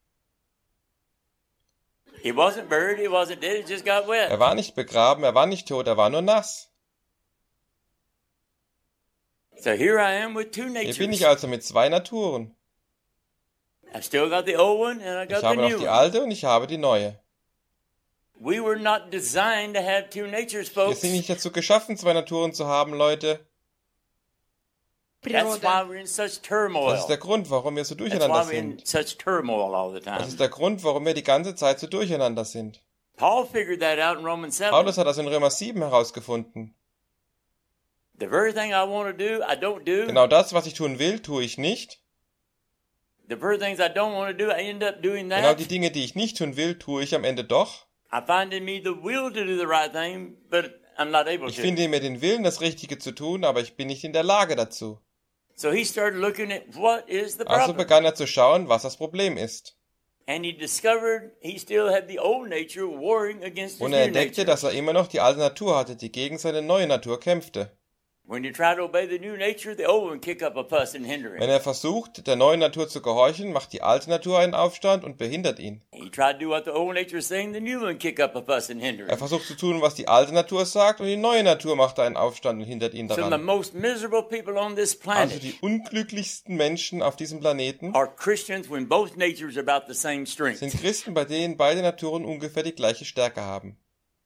He wasn't buried, he wasn't dead, he just got wet. Er war nicht begraben, er war nicht tot, er war nur nass. So here I am with two Hier natures. bin ich also mit zwei Naturen. I still got the old one and I Ich got the habe noch new die one. alte und ich habe die neue. We were not designed to have two natures, Wir folks. sind nicht dazu geschaffen, zwei Naturen zu haben, Leute. That's Природа. why we're in such turmoil. Das ist der Grund, warum wir so That's durcheinander why we're in sind. such turmoil all the Das time. ist der Grund, warum wir die ganze Zeit so durcheinander sind. Paul figured that out in Romans seven. Paulus hat das in Römer sieben herausgefunden. The very thing I want to do, I don't do. Genau das, was ich tun will, tue ich nicht. The very things I don't want to do, I end up doing Genau that. die Dinge, die ich nicht tun will, tue ich am Ende doch. I find in me the will to do the right thing, but I'm not able Ich to. finde in mir den Willen, das Richtige zu tun, aber ich bin nicht in der Lage dazu. So he started looking at what is the Also problem. begann er zu schauen, was das Problem ist. And he discovered he still had the old nature warring against his Und new er entdeckte, nature. dass er immer noch die alte Natur hatte, die gegen seine neue Natur kämpfte. When you try to obey the new nature, the old one kick up a fuss and hinder Wenn him. er versucht, der neuen Natur zu gehorchen, macht die alte Natur einen Aufstand und behindert ihn. He tried to do what the old nature is saying, the new one kick up a fuss and hinder Er him. versucht zu tun, was die alte Natur sagt, und die neue Natur macht einen Aufstand und hindert ihn Some of the daran. most miserable people on this Also planet die unglücklichsten Menschen auf diesem Planeten are Christians when both natures are about the same strength. sind Christen, bei denen beide Naturen ungefähr die gleiche Stärke haben.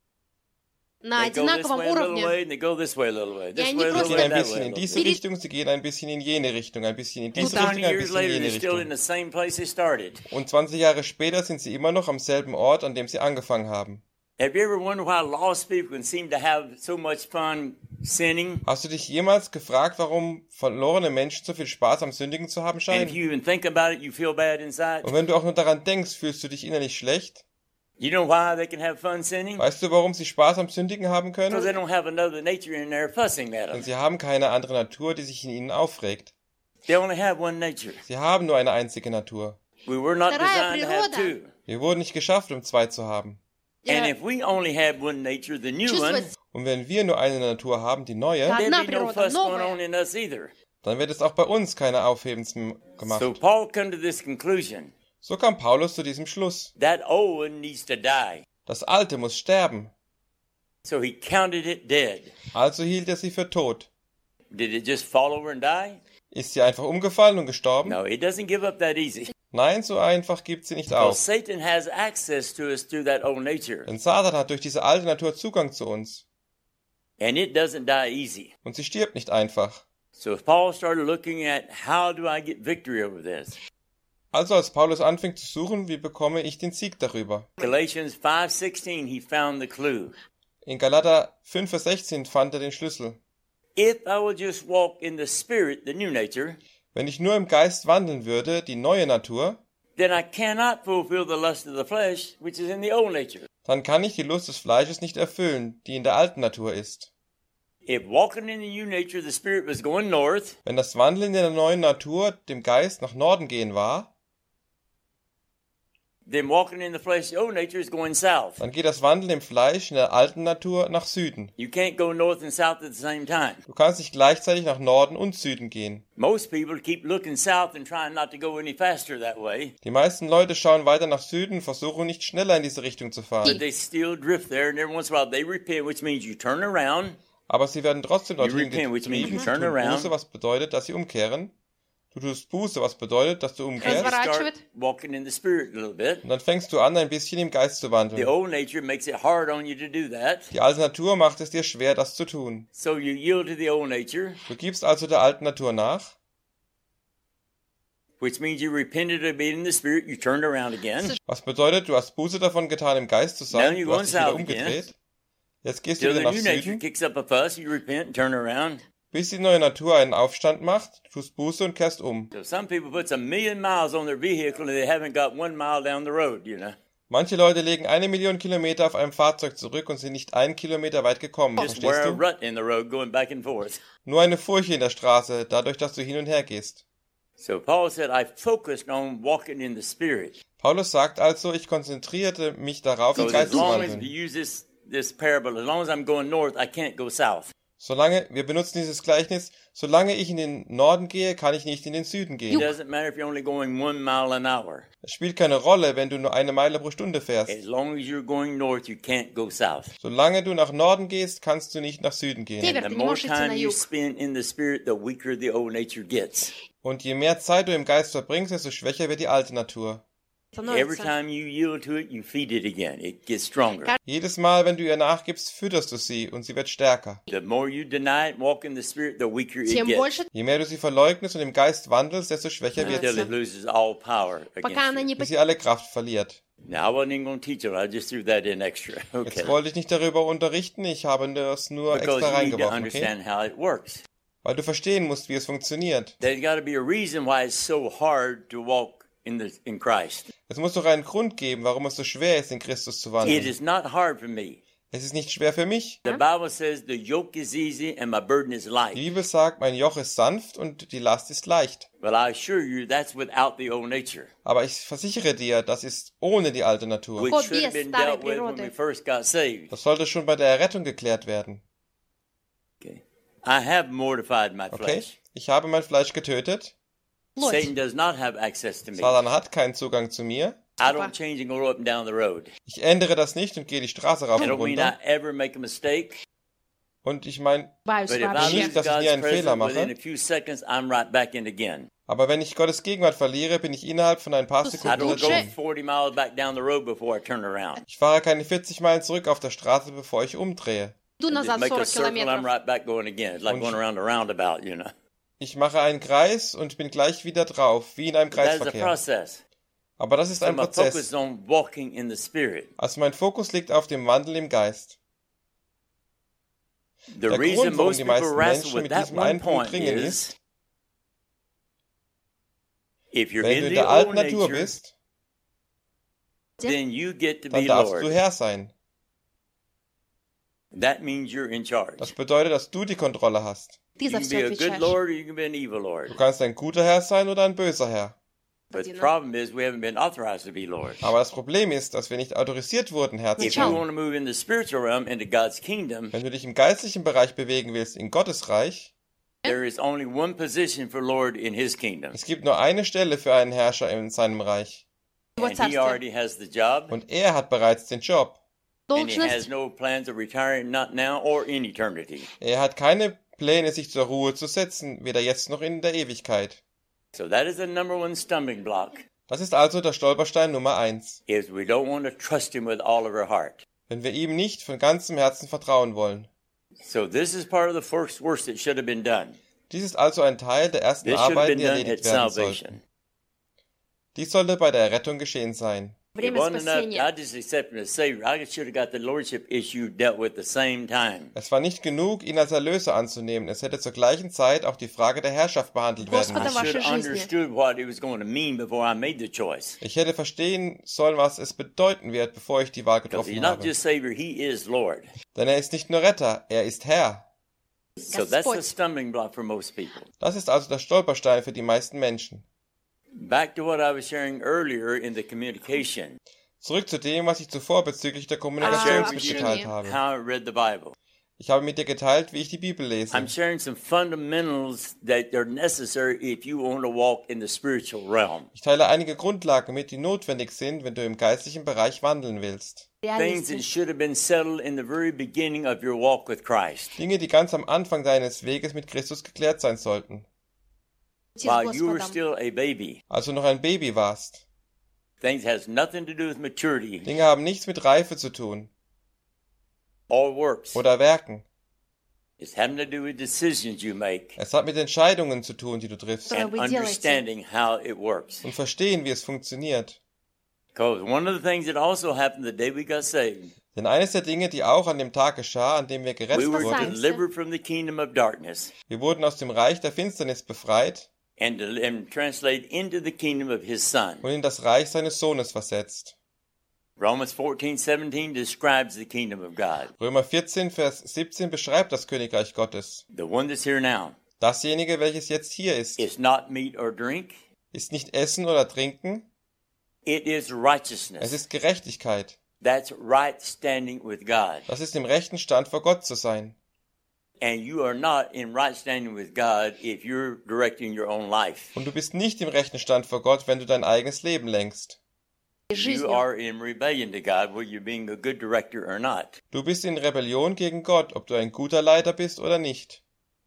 На They go this одинаковом way a little уровне. way and they go this way a little way. This они way a Sie little gehen way, ein that bisschen way a in little diese way. Richtung, sie gehen ein bisschen in jene Richtung, ein bisschen in And diese twenty Richtung, ein years bisschen in later, jene they're still in Richtung. the same place they started. Und zwanzig Jahre später sind sie immer noch am selben Ort, an dem sie angefangen haben. Have you ever wondered why lost people can seem to have so much fun sinning? Hast du dich jemals gefragt, warum verlorene Menschen so viel Spaß am Sündigen zu haben And if scheinen? you even think about it, you feel bad inside. Und wenn du auch nur daran denkst, fühlst du dich innerlich schlecht? You know why they can have fun sinning? Weißt du, warum sie Spaß am Sündigen haben Because they können? don't have another nature in there fussing at Denn them. sie haben keine andere Natur, die sich in ihnen aufregt. They only have one nature. Sie haben nur eine einzige Natur. We were not Вторая designed to have природа. two. Wir wurden nicht geschafft, um zwei zu haben. And Я if we only had one nature, the new one, чувствовать Und wenn wir nur eine Natur haben, die neue, Да. there'd Одна be no природа, fuss going новая. on in us either. dann wird es auch bei uns keine Aufhebens m- gemacht. So Paul come to this conclusion. So kam Paulus zu diesem Schluss. That old one needs to die. Das Alte muss sterben. So he counted it dead. Also hielt er sie für tot. Did it just fall over and die? Ist sie einfach umgefallen und gestorben? No, it doesn't give up that easy. Nein, so einfach gibt sie nicht Because auf. Satan has access to us through that old nature. Denn Satan hat durch diese alte Natur Zugang zu uns. And it doesn't die easy. Und sie stirbt nicht einfach. So Paul started looking at how do I get victory over this? Also als Paulus anfing zu suchen, wie bekomme ich den Sieg darüber? Galatians five sixteen, he found the clue. In Galater fünf Vers sechzehn fand er den Schlüssel. If I will just walk in the spirit, the new nature, Wenn ich nur im Geist wandeln würde, die neue Natur, then I cannot fulfill the lust of the flesh, which is in the old nature. dann kann ich die Lust des Fleisches nicht erfüllen, die in der alten Natur ist. If walking in the new nature, the spirit was going north, Wenn das Wandeln in der neuen Natur dem Geist nach Norden gehen war, then walking in the flesh, the old nature is going south. dann geht das Wandeln im Fleisch in der alten Natur nach Süden. You can't go north and south at the same time. Du kannst nicht gleichzeitig nach Norden und Süden gehen. Most people keep looking south and trying not to go any faster that way, Die meisten Leute schauen weiter nach Süden und versuchen nicht schneller in diese Richtung zu but fahren. they still drift there, and every once in a while they repent, which means you turn around. Aber sie werden trotzdem dorthin You repent, which means getrieben. you Du turn tust around. Buße, was bedeutet, dass sie umkehren. Du tust Buße, was bedeutet, dass du And umkehrst. you start Разворачивает. walking in the spirit a little bit. Und dann fängst du an, ein bisschen im Geist zu The wandeln. old nature makes it hard on you to do that, Die alte Natur macht es dir schwer, das zu tun. so you yield to the old nature, Du gibst also der alten Natur nach, which means you repented of being in the spirit, you turned around again. was bedeutet, du hast Buße davon getan, im Geist zu Now sein. you're Du hast dich going wieder south again. umgedreht. Jetzt gehst du Till wieder the nach new nature Süden, kicks up a fuss, you repent and turn around. bis die neue Natur einen Aufstand macht, du tust Buße und kehrst um. So some people put a million miles on their vehicle and they haven't got one mile down the road, you know. Manche Leute legen eine Million Kilometer auf einem Fahrzeug zurück und sind nicht einen Kilometer weit gekommen, Just wear verstehst a du? rut in the road going back and forth. Nur eine Furche in der Straße, dadurch, dass du hin und her gehst. So Paul said, I focused on walking in the spirit. Paulus sagt also, ich konzentrierte mich darauf, im So as Geist zu long as you wandeln. use this, this parable, as long as I'm going north, I can't go south. Solange, wir benutzen dieses Gleichnis, solange ich in den Norden gehe, kann ich nicht in den Süden It gehen. doesn't matter if you're only going one mile an hour. Es spielt keine Rolle, wenn du nur eine Meile pro Stunde fährst. As long as you're going north, you can't go south. Solange du nach Norden gehst, kannst du nicht nach Süden gehen. Север, The ты не more можешь идти на time you юг. spend in the spirit, the weaker the old nature gets. Und je mehr Zeit du im Geist verbringst, desto schwächer wird die alte Natur. Every Становится. time you yield to it, you feed it again. It gets stronger. Jedes Mal, wenn du ihr nachgibst, fütterst du sie und sie wird stärker. The more you deny it and walk in the spirit, the weaker it Тем gets. больше, Je mehr du sie verleugnest und im Geist wandelst, desto schwächer wird Until sie, it loses all power пока она against не you. bis sie alle Kraft verliert. Now, I wasn't even going to teach it. I just threw that in extra. Okay. Jetzt wollte ich nicht darüber unterrichten, ich habe das nur Because extra you need to reingeworfen, okay? understand how it works. Weil du verstehen musst, wie es funktioniert. There's got to be a reason why it's so hard to walk in the in Christ. Es muss doch einen Grund geben, warum es so schwer ist, in Christus zu It wandeln. is not hard for me. Es ist nicht schwer für mich. The Bible says the yoke is easy and my burden is Die light. Bibel sagt, mein Joch ist sanft und die Last ist leicht. But I assure you that's without the old nature, Aber ich versichere dir, das ist ohne die alte Natur. which Год should have без been старой dealt with when природы. we first got saved. Das sollte schon bei der Errettung geklärt werden. Okay. I have mortified my Okay? flesh. Ich habe mein Fleisch getötet. плоть. Satan does not have access to me. Satan hat keinen Zugang zu mir. I don't change and go up and down the road. Ich ändere das nicht und gehe die Straße rauf I und don't mean I runter. ever make a mistake. Und ich meine, Ошибаюсь But if I вообще. nicht, lose dass ich God's nie einen Fehler presence mache. within a few seconds, I'm right back in again. aber wenn ich Gottes Gegenwart verliere, bin ich innerhalb von ein paar Das I Sekunden don't wieder go Lutsch. drin. forty miles back down the road before I turn around. Ich fahre keine vierzig Meilen zurück auf der Straße, bevor ich umdrehe. Иду Just назад make a сорок circle and I'm километров. right back going again. It's like Und- going around a roundabout, you know. Ich mache einen Kreis und bin gleich wieder drauf, wie in einem That is a Kreisverkehr. process. Aber das ist So ein my focus is Prozess. on walking in the spirit. Also mein Fokus liegt auf dem Wandel im Geist. The Der reason Grund, warum most die people meisten wrestle Menschen with mit that diesem one einen Punkt point ringen, is, ist, if you're wenn in du in the der old alten Natur nature, bist, then you get to dann be darfst du Lord. Herr sein. That means you're in charge. Das bedeutet, dass du die Kontrolle hast. Ты You за can все be a good отвечаешь. Lord or you can be an evil Lord. Du kannst ein guter Herr sein oder ein böser Herr. But the Один. problem is we haven't been authorized to be Lord. Aber das Problem ist, dass wir nicht autorisiert wurden, Herr zu If you sein. want to move in the spiritual realm into God's kingdom, Wenn du dich im geistlichen Bereich bewegen willst, in Gottes Reich, there is only one position for Lord in His kingdom. es gibt nur eine Stelle für einen Herrscher in seinem Reich. Его And He царствие. already has the job, Und er hat bereits den Job. and He has Должность. no plans of retiring, not now or in eternity. Er hat keine Pläne, sich zur Ruhe zu setzen, weder jetzt noch in der Ewigkeit. So that is the number one stumbling block, Das ist also der Stolperstein Nummer eins, is we don't want to trust Him with all of our heart. wenn wir ihm nicht von ganzem Herzen vertrauen wollen. So this is part of the first work that should have been done. Dies ist also ein Teil der ersten This should have Arbeiten, been die done at erledigt werden sollten. salvation. Dies sollte bei der Errettung geschehen sein. It Время wasn't enough. спасения. I just accepted him as Savior. I should have got the lordship issue dealt with the same time. Es war nicht genug, ihn als Erlöser anzunehmen. Es hätte zur gleichen Zeit auch die Frage der Herrschaft behandelt werden Господа I müssen. вашей should have жизни. understood what it was going to mean before I made the choice. Ich hätte verstehen sollen, was es bedeuten wird, bevor ich die Wahl Because he's getroffen not habe. just Savior, he is Lord. Denn er ist nicht nur Retter, er ist Herr. So that's Господь. the stumbling block for most people. Das ist also der Stolperstein für die meisten Menschen. Back to what I was sharing earlier in the communication. Zurück zu dem, was ich zuvor bezüglich der I Kommunikation shared Ah, with you mitgeteilt habe. how I read the Bible. Ich habe mit dir geteilt, wie ich die Bibel lese. I'm sharing some fundamentals that are necessary if you want to walk in the spiritual realm. Ich teile einige Grundlagen mit, die notwendig sind, wenn du im geistlichen Bereich wandeln willst. Things that Реальности. should have been settled in the very beginning of your walk with Christ. Dinge, die ganz am Anfang deines Weges mit Christus geklärt sein sollten. Идти с While you were Господом. still a baby. Als du noch ein Baby warst. Things has nothing to do with maturity Dinge haben nichts mit Reife zu tun or works. oder Werken. It's having to do with decisions you make Es hat mit Entscheidungen zu tun, die du triffst. Которые and вы делаете. understanding how it works. Und verstehen, wie es funktioniert. Because one of the things that also happened the day we got saved, Denn eines der Dinge, die auch an dem Tag geschah, an dem wir we gerettet were wurden, delivered from the kingdom of darkness wir wurden aus dem Reich der Finsternis befreit and, del- and translated into the kingdom of his son. und in das Reich seines Sohnes versetzt. Romans fourteen seventeen describes the kingdom of God, Römer vierzehn, Vers siebzehn beschreibt das Königreich Gottes. the one that's here now. Dasjenige, welches jetzt hier ist, It's not meat or drink, ist nicht Essen oder Trinken, it is es righteousness. ist Gerechtigkeit. That's right standing with God. Das ist im rechten Stand vor Gott zu sein. And you are not in right standing with God if you're directing your own life. Und du bist nicht im rechten Stand vor Gott, wenn du dein eigenes Leben lenkst. You Жизнью. are in rebellion to God, whether you're being a good director or not. Du bist in Rebellion gegen Gott, ob du ein guter Leiter bist oder nicht.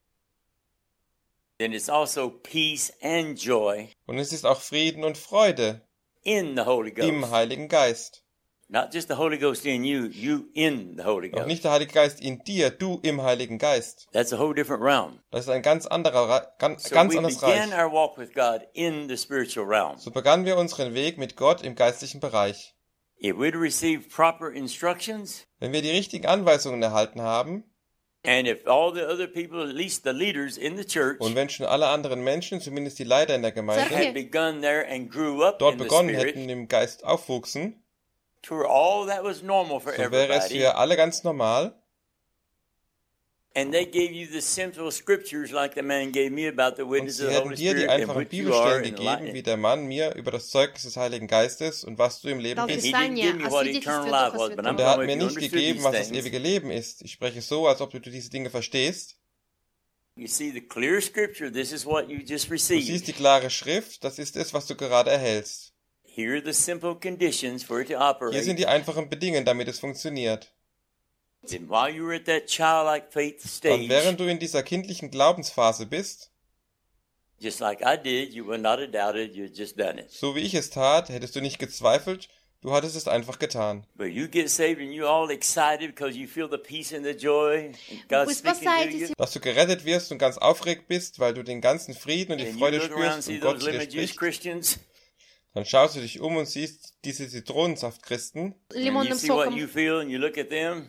Then it's also peace and joy Und es ist auch Frieden und Freude in the Holy im Ghost. Heiligen Geist. Not just the Holy Ghost in you, you in the Holy Auch Ghost. nicht der Heilige Geist in dir, du im Heiligen Geist. That's a whole different realm. Das ist ein ganz anderer, Re- ganz, So ganz we anderes began Reich. our walk with God in the spiritual realm. So begannen wir unseren Weg mit Gott im geistlichen Bereich. If we'd received proper instructions, Wenn wir die richtigen Anweisungen erhalten haben and if all the other people, at least the leaders in the church, und wenn schon alle anderen Menschen, zumindest die Leiter in der Gemeinde, Zerke- had begun there and grew up dort in the begonnen Spirit, hätten, im Geist aufwuchsen, to where all that was normal for so wäre es everybody, für alle ganz normal. and they gave you the simple scriptures like the man gave me about the Und witness sie of the hätten Holy dir die Spirit and einfachen what you are Bibelstellen in gegeben, wie life. der Mann mir über das Zeugnis des Heiligen Geistes und was du im Leben Дал bist. He didn't give me Писание о what свидетельстве eternal life Духа was, but I'm Und er hat talking mir if you nicht understood gegeben, these was das things. ewige Leben ist. Ich spreche so, als ob du diese Dinge verstehst. You see the clear scripture, this is what you just Du received. siehst die klare Schrift, das ist es, was du gerade erhältst. Here are the simple conditions for it to Hier operate. sind die einfachen Bedingungen, damit es funktioniert. And while you were at that childlike faith Und stage, während du in dieser kindlichen Glaubensphase bist, just like I did, you would not have doubted, you had just done it. so wie ich es tat, hättest du nicht gezweifelt, du hattest es einfach getan. But you get saved and you all excited because you feel the peace and the joy and God's Вы speaking to спасаетесь, you. Dass du gerettet wirst und ganz aufgeregt bist, weil du den ganzen Frieden und die And you Freude look around and spürst see und Gott those zu dir lemon juice spricht, Christians, dann schaust du dich um und siehst diese Zitronensaft-Christen and you лимонным see what соком. you feel and you look at them.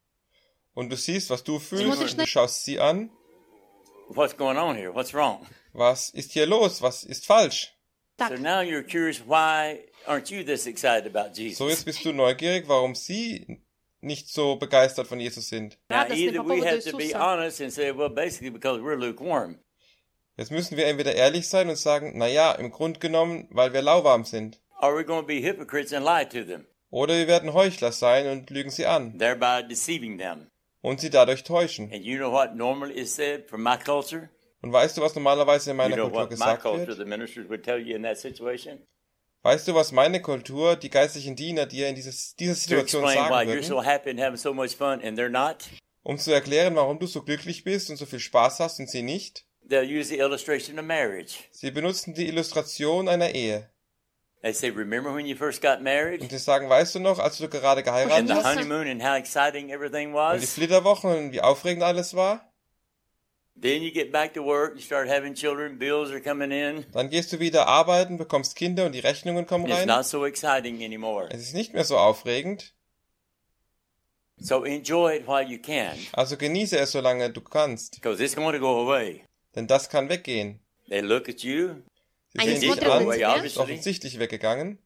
und du siehst, was du fühlst Смотришь und на- du schaust sie an. What's going on here? What's wrong? Was ist hier los? Was ist falsch? Так, So now you're curious, why aren't you this excited about So, Jesus? jetzt bist du neugierig, warum sie nicht so begeistert von Jesus sind. Now радостный either по we поводу have to be Иисуса. honest and say, well, basically because we're lukewarm. Jetzt müssen wir entweder ehrlich sein und sagen, na ja, im Grunde genommen, weil wir lauwarm sind. Or we're going to be hypocrites and lie to them, Oder wir werden Heuchler sein und lügen sie an thereby deceiving them. und sie dadurch täuschen. And you know what normally is said from my culture? Und weißt du, was normalerweise in You meiner know Kultur what my gesagt culture, wird? the ministers would tell you in that situation? Weißt du, was meine Kultur, die geistlichen Diener dir in dieses, dieser To Situation explain why sagen you're so würden, happy and having so much fun and they're not? um zu erklären, warum du so glücklich bist und so viel Spaß hast und sie nicht? They'll use the illustration of marriage. Sie benutzen die Illustration einer Ehe. They say, remember when you first got married? Und sie sagen, weißt du noch, als du gerade And geheiratet the hast? honeymoon and how exciting everything Und die was? Flitterwochen und wie aufregend alles war? Then you get back to work, you start having children, bills are coming in. Dann gehst du wieder arbeiten, bekommst Kinder und die Rechnungen kommen It's rein. not so exciting anymore. Es ist nicht mehr so aufregend. So enjoy it while you can, Also genieße es, solange du kannst. because it's going to go away. Denn das kann weggehen. They look at you, Sie Они sehen dich смотрят an, на way, тебя, ist obviously. offensichtlich weggegangen.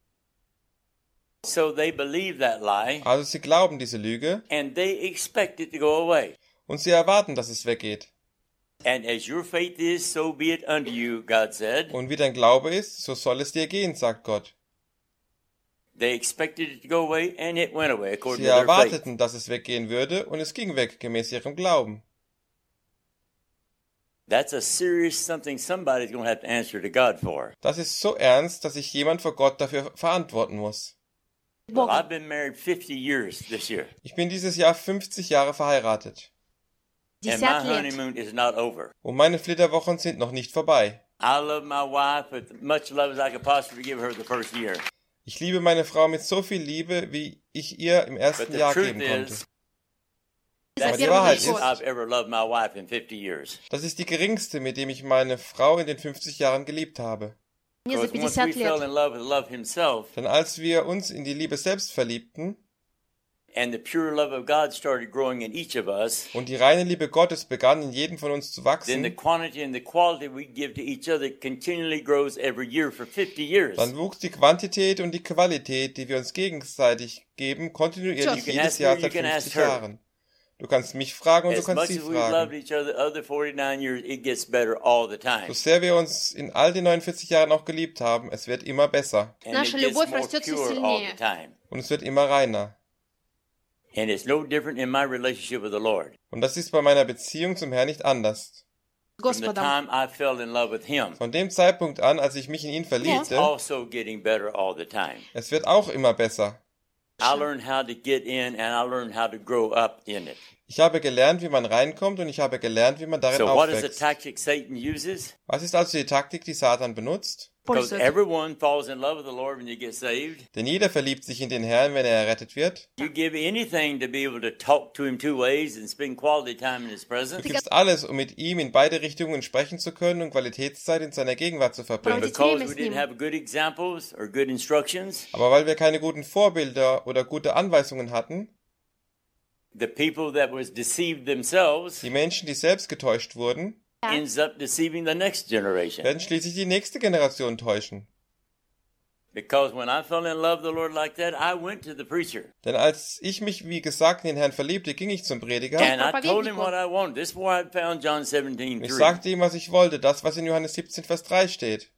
So they believe that lie, Also sie glauben diese Lüge and they expect it to go away. und sie erwarten, dass es weggeht. And as your faith is, so be it unto you, God said. Und wie dein Glaube ist, so soll es dir gehen, sagt Gott. They expected it to go away, and it went away according Sie to their faith. erwarteten, dass es weggehen würde, und es ging weg, gemäß ihrem Glauben. That's a serious something somebody's going to have to answer to God for. Das ist so ernst, dass sich jemand vor Gott dafür verantworten muss. Well, Богом. I've been married fifty years this year, Ich bin dieses Jahr fünfzig Jahre verheiratet. and my десять лет. honeymoon is not over. Und meine Flitterwochen sind noch nicht vorbei. I love my wife with as much love as I could possibly give her the first year. Ich liebe meine Frau mit so viel Liebe, wie ich ihr im But ersten the Jahr truth geben konnte. is, За that's die the Wahrheit least ist- I've ever loved my wife in fifty years. Das ist die geringste, mit dem ich meine Frau in den fünfzig Jahren geliebt habe. Мне за Because once we пятьдесят fell лет. in love with love himself, Denn als wir uns in die Liebe selbst verliebten and the pure love of God started growing in each of us, und die reine Liebe Gottes begann in jedem von uns zu then the wachsen, quantity and the quality we give to each other continually grows every year for fifty years. dann wuchs die Quantität und die Qualität, die wir uns gegenseitig geben, kontinuierlich Sure. You can jedes ask Jahr her, seit you can ask fünfzig her. Jahren. Du kannst mich fragen und du As kannst much sie as we've loved fragen. each other other forty-nine years, it gets better all the time. So sehr wir uns in all den neunundvierzig Jahren auch geliebt haben, es wird immer besser And Наша it gets любовь more растет всё pure all сильнее. the time. und es wird immer reiner. And it's no different in my relationship with the Lord. Und das ist bei meiner Beziehung zum Herrn nicht anders. С From the Господом. time I fell in love with Him, Von dem Zeitpunkt an, als ich mich in ihn it's verliebte, also getting better all the time. es wird auch immer besser. I learned how to get in, and I learned how to grow up in it. Ich habe gelernt, wie man reinkommt, und ich habe gelernt, wie man darin So what is the aufwächst. tactic Satan uses? Was ist also die Taktik, die Satan benutzt? Because Пользуется. everyone falls in love with the Lord when you get saved. Denn jeder verliebt sich in den Herrn, wenn er errettet wird. You give anything to be able to talk to Him two ways and spend quality time in His Du presence. gibst alles, um mit ihm in beide Richtungen sprechen zu können und Qualitätszeit in seiner Gegenwart zu But verbringen. Проводить because время we с didn't ним. have good examples or good instructions, Aber weil wir keine guten Vorbilder oder gute Anweisungen hatten, the people that was deceived themselves die Menschen, die selbst getäuscht wurden, Ja. ends up deceiving the next generation. werden schließlich die nächste Generation täuschen. Because when I fell in love with the Lord like that, I went to the preacher. Denn als ich mich, wie gesagt, in den Herrn verliebte, ging ich zum Prediger And I told him Проповеднику. what I wanted. This is where I found John seventeen und ich three. sagte ihm, was ich wollte, das, was in Johannes siebzehn, Vers drei steht,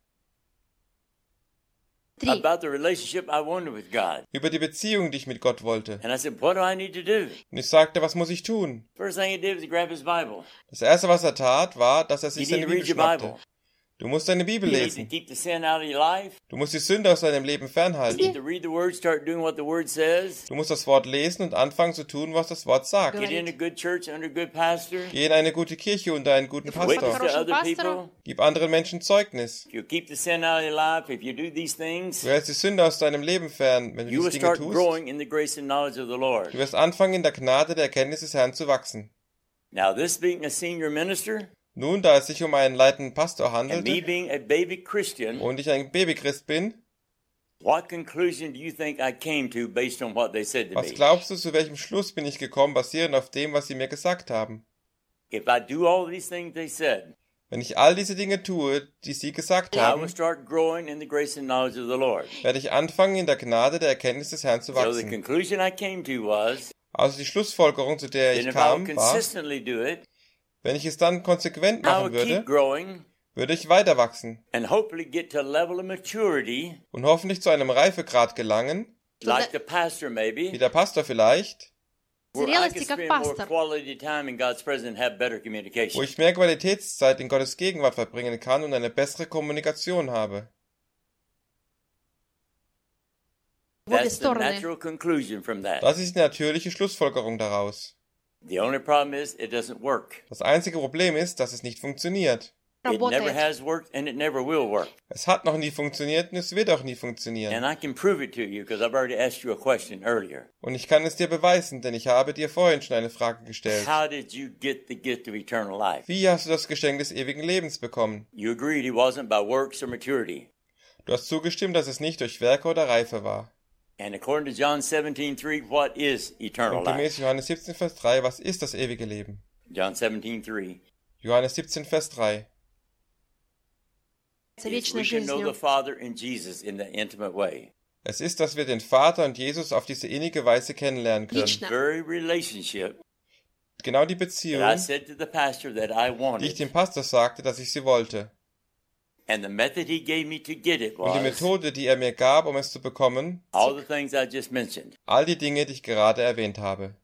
Три. About the relationship I wanted with God. über die Beziehung, die ich mit Gott wollte. And I said, what do I need to do? Und ich sagte, was muss ich tun? First thing he did was grab his Bible. Das Erste, was er tat, war, dass er You sich need seine to Bibel read your schnappte. Bible. Du musst deine Bibel You need to lesen. keep the sin out of your life. Du musst die Sünde aus deinem Leben You fernhalten. need to read the Word, start doing what the Word says. Du musst das Wort lesen und anfangen zu tun, was das Wort sagt. Get in a good church under a good pastor. Geh in eine gute Kirche unter einen guten Witness Pastor. to other Хорошим people. пастором. Gib anderen Menschen Zeugnis. If you keep the sin out of your life, if you do these things, Du hältst die Sünde aus deinem Leben fern, wenn du you will diese Dinge start tust. growing in the grace and knowledge of the Lord. Du wirst anfangen, in der Gnade der Erkenntnis des Herrn zu wachsen. Now, this being a senior minister Nun, da es sich um einen leitenden Pastor and me handelte being a baby Christian, und ich ein Babychrist bin, what conclusion do you think I came to based on what they said to was me? glaubst du, zu welchem Schluss bin ich gekommen, basierend auf dem, was sie mir gesagt haben? If I do all these things they said, Wenn ich all diese Dinge tue, die sie gesagt I will haben, start growing in the grace and knowledge of the Lord. werde ich anfangen, in der Gnade der Erkenntnis des Herrn zu So the wachsen. conclusion I came to was, Also die Schlussfolgerung, zu der that ich if I will kam, war, consistently do it, wenn ich es dann konsequent I will machen würde, keep growing würde ich weiter wachsen and hopefully get to a level of maturity, und hoffentlich zu einem Reifegrad gelangen, like the pastor wie maybe, der Pastor vielleicht, where I Зрелости can как spend more пастор. quality time in God's presence and have better wo communication. ich mehr Qualitätszeit in Gottes Gegenwart verbringen kann und eine bessere Kommunikation habe. В обе That's the стороны. natural conclusion from that. Das ist die natürliche Schlussfolgerung daraus. The only problem is it doesn't work. Das einzige Problem ist, dass es nicht funktioniert. It never работает. has worked and it never will work. Es hat noch nie funktioniert und es wird auch nie funktionieren. And I can prove it to you because I've already asked you a question earlier. Und ich kann es dir beweisen, denn ich habe dir vorhin schon eine Frage gestellt. How did you get the gift of eternal life? Wie hast du das Geschenk des ewigen Lebens bekommen? You agreed it wasn't by works or maturity. Du hast zugestimmt, dass es nicht durch Werke oder Reife war. And according to John seventeen three, what is eternal Und life? gemäß Johannes siebzehn, Vers drei, was ist das ewige Leben? John seventeen three. Johannes siebzehn, Vers drei. Вечной We can know the жизнью. Father and Jesus in that intimate way. Es ist, dass wir den Vater und Jesus auf diese innige Weise kennenlernen können. Лично. Very relationship Genau die that I Beziehung, said to the pastor that I die ich wanted. dem Pastor sagte, dass ich sie wollte. And the method he gave me to get it Und die was Methode, die er mir gab, um es zu bekommen, all the things I just mentioned. all die Dinge, die ich gerade erwähnt habe.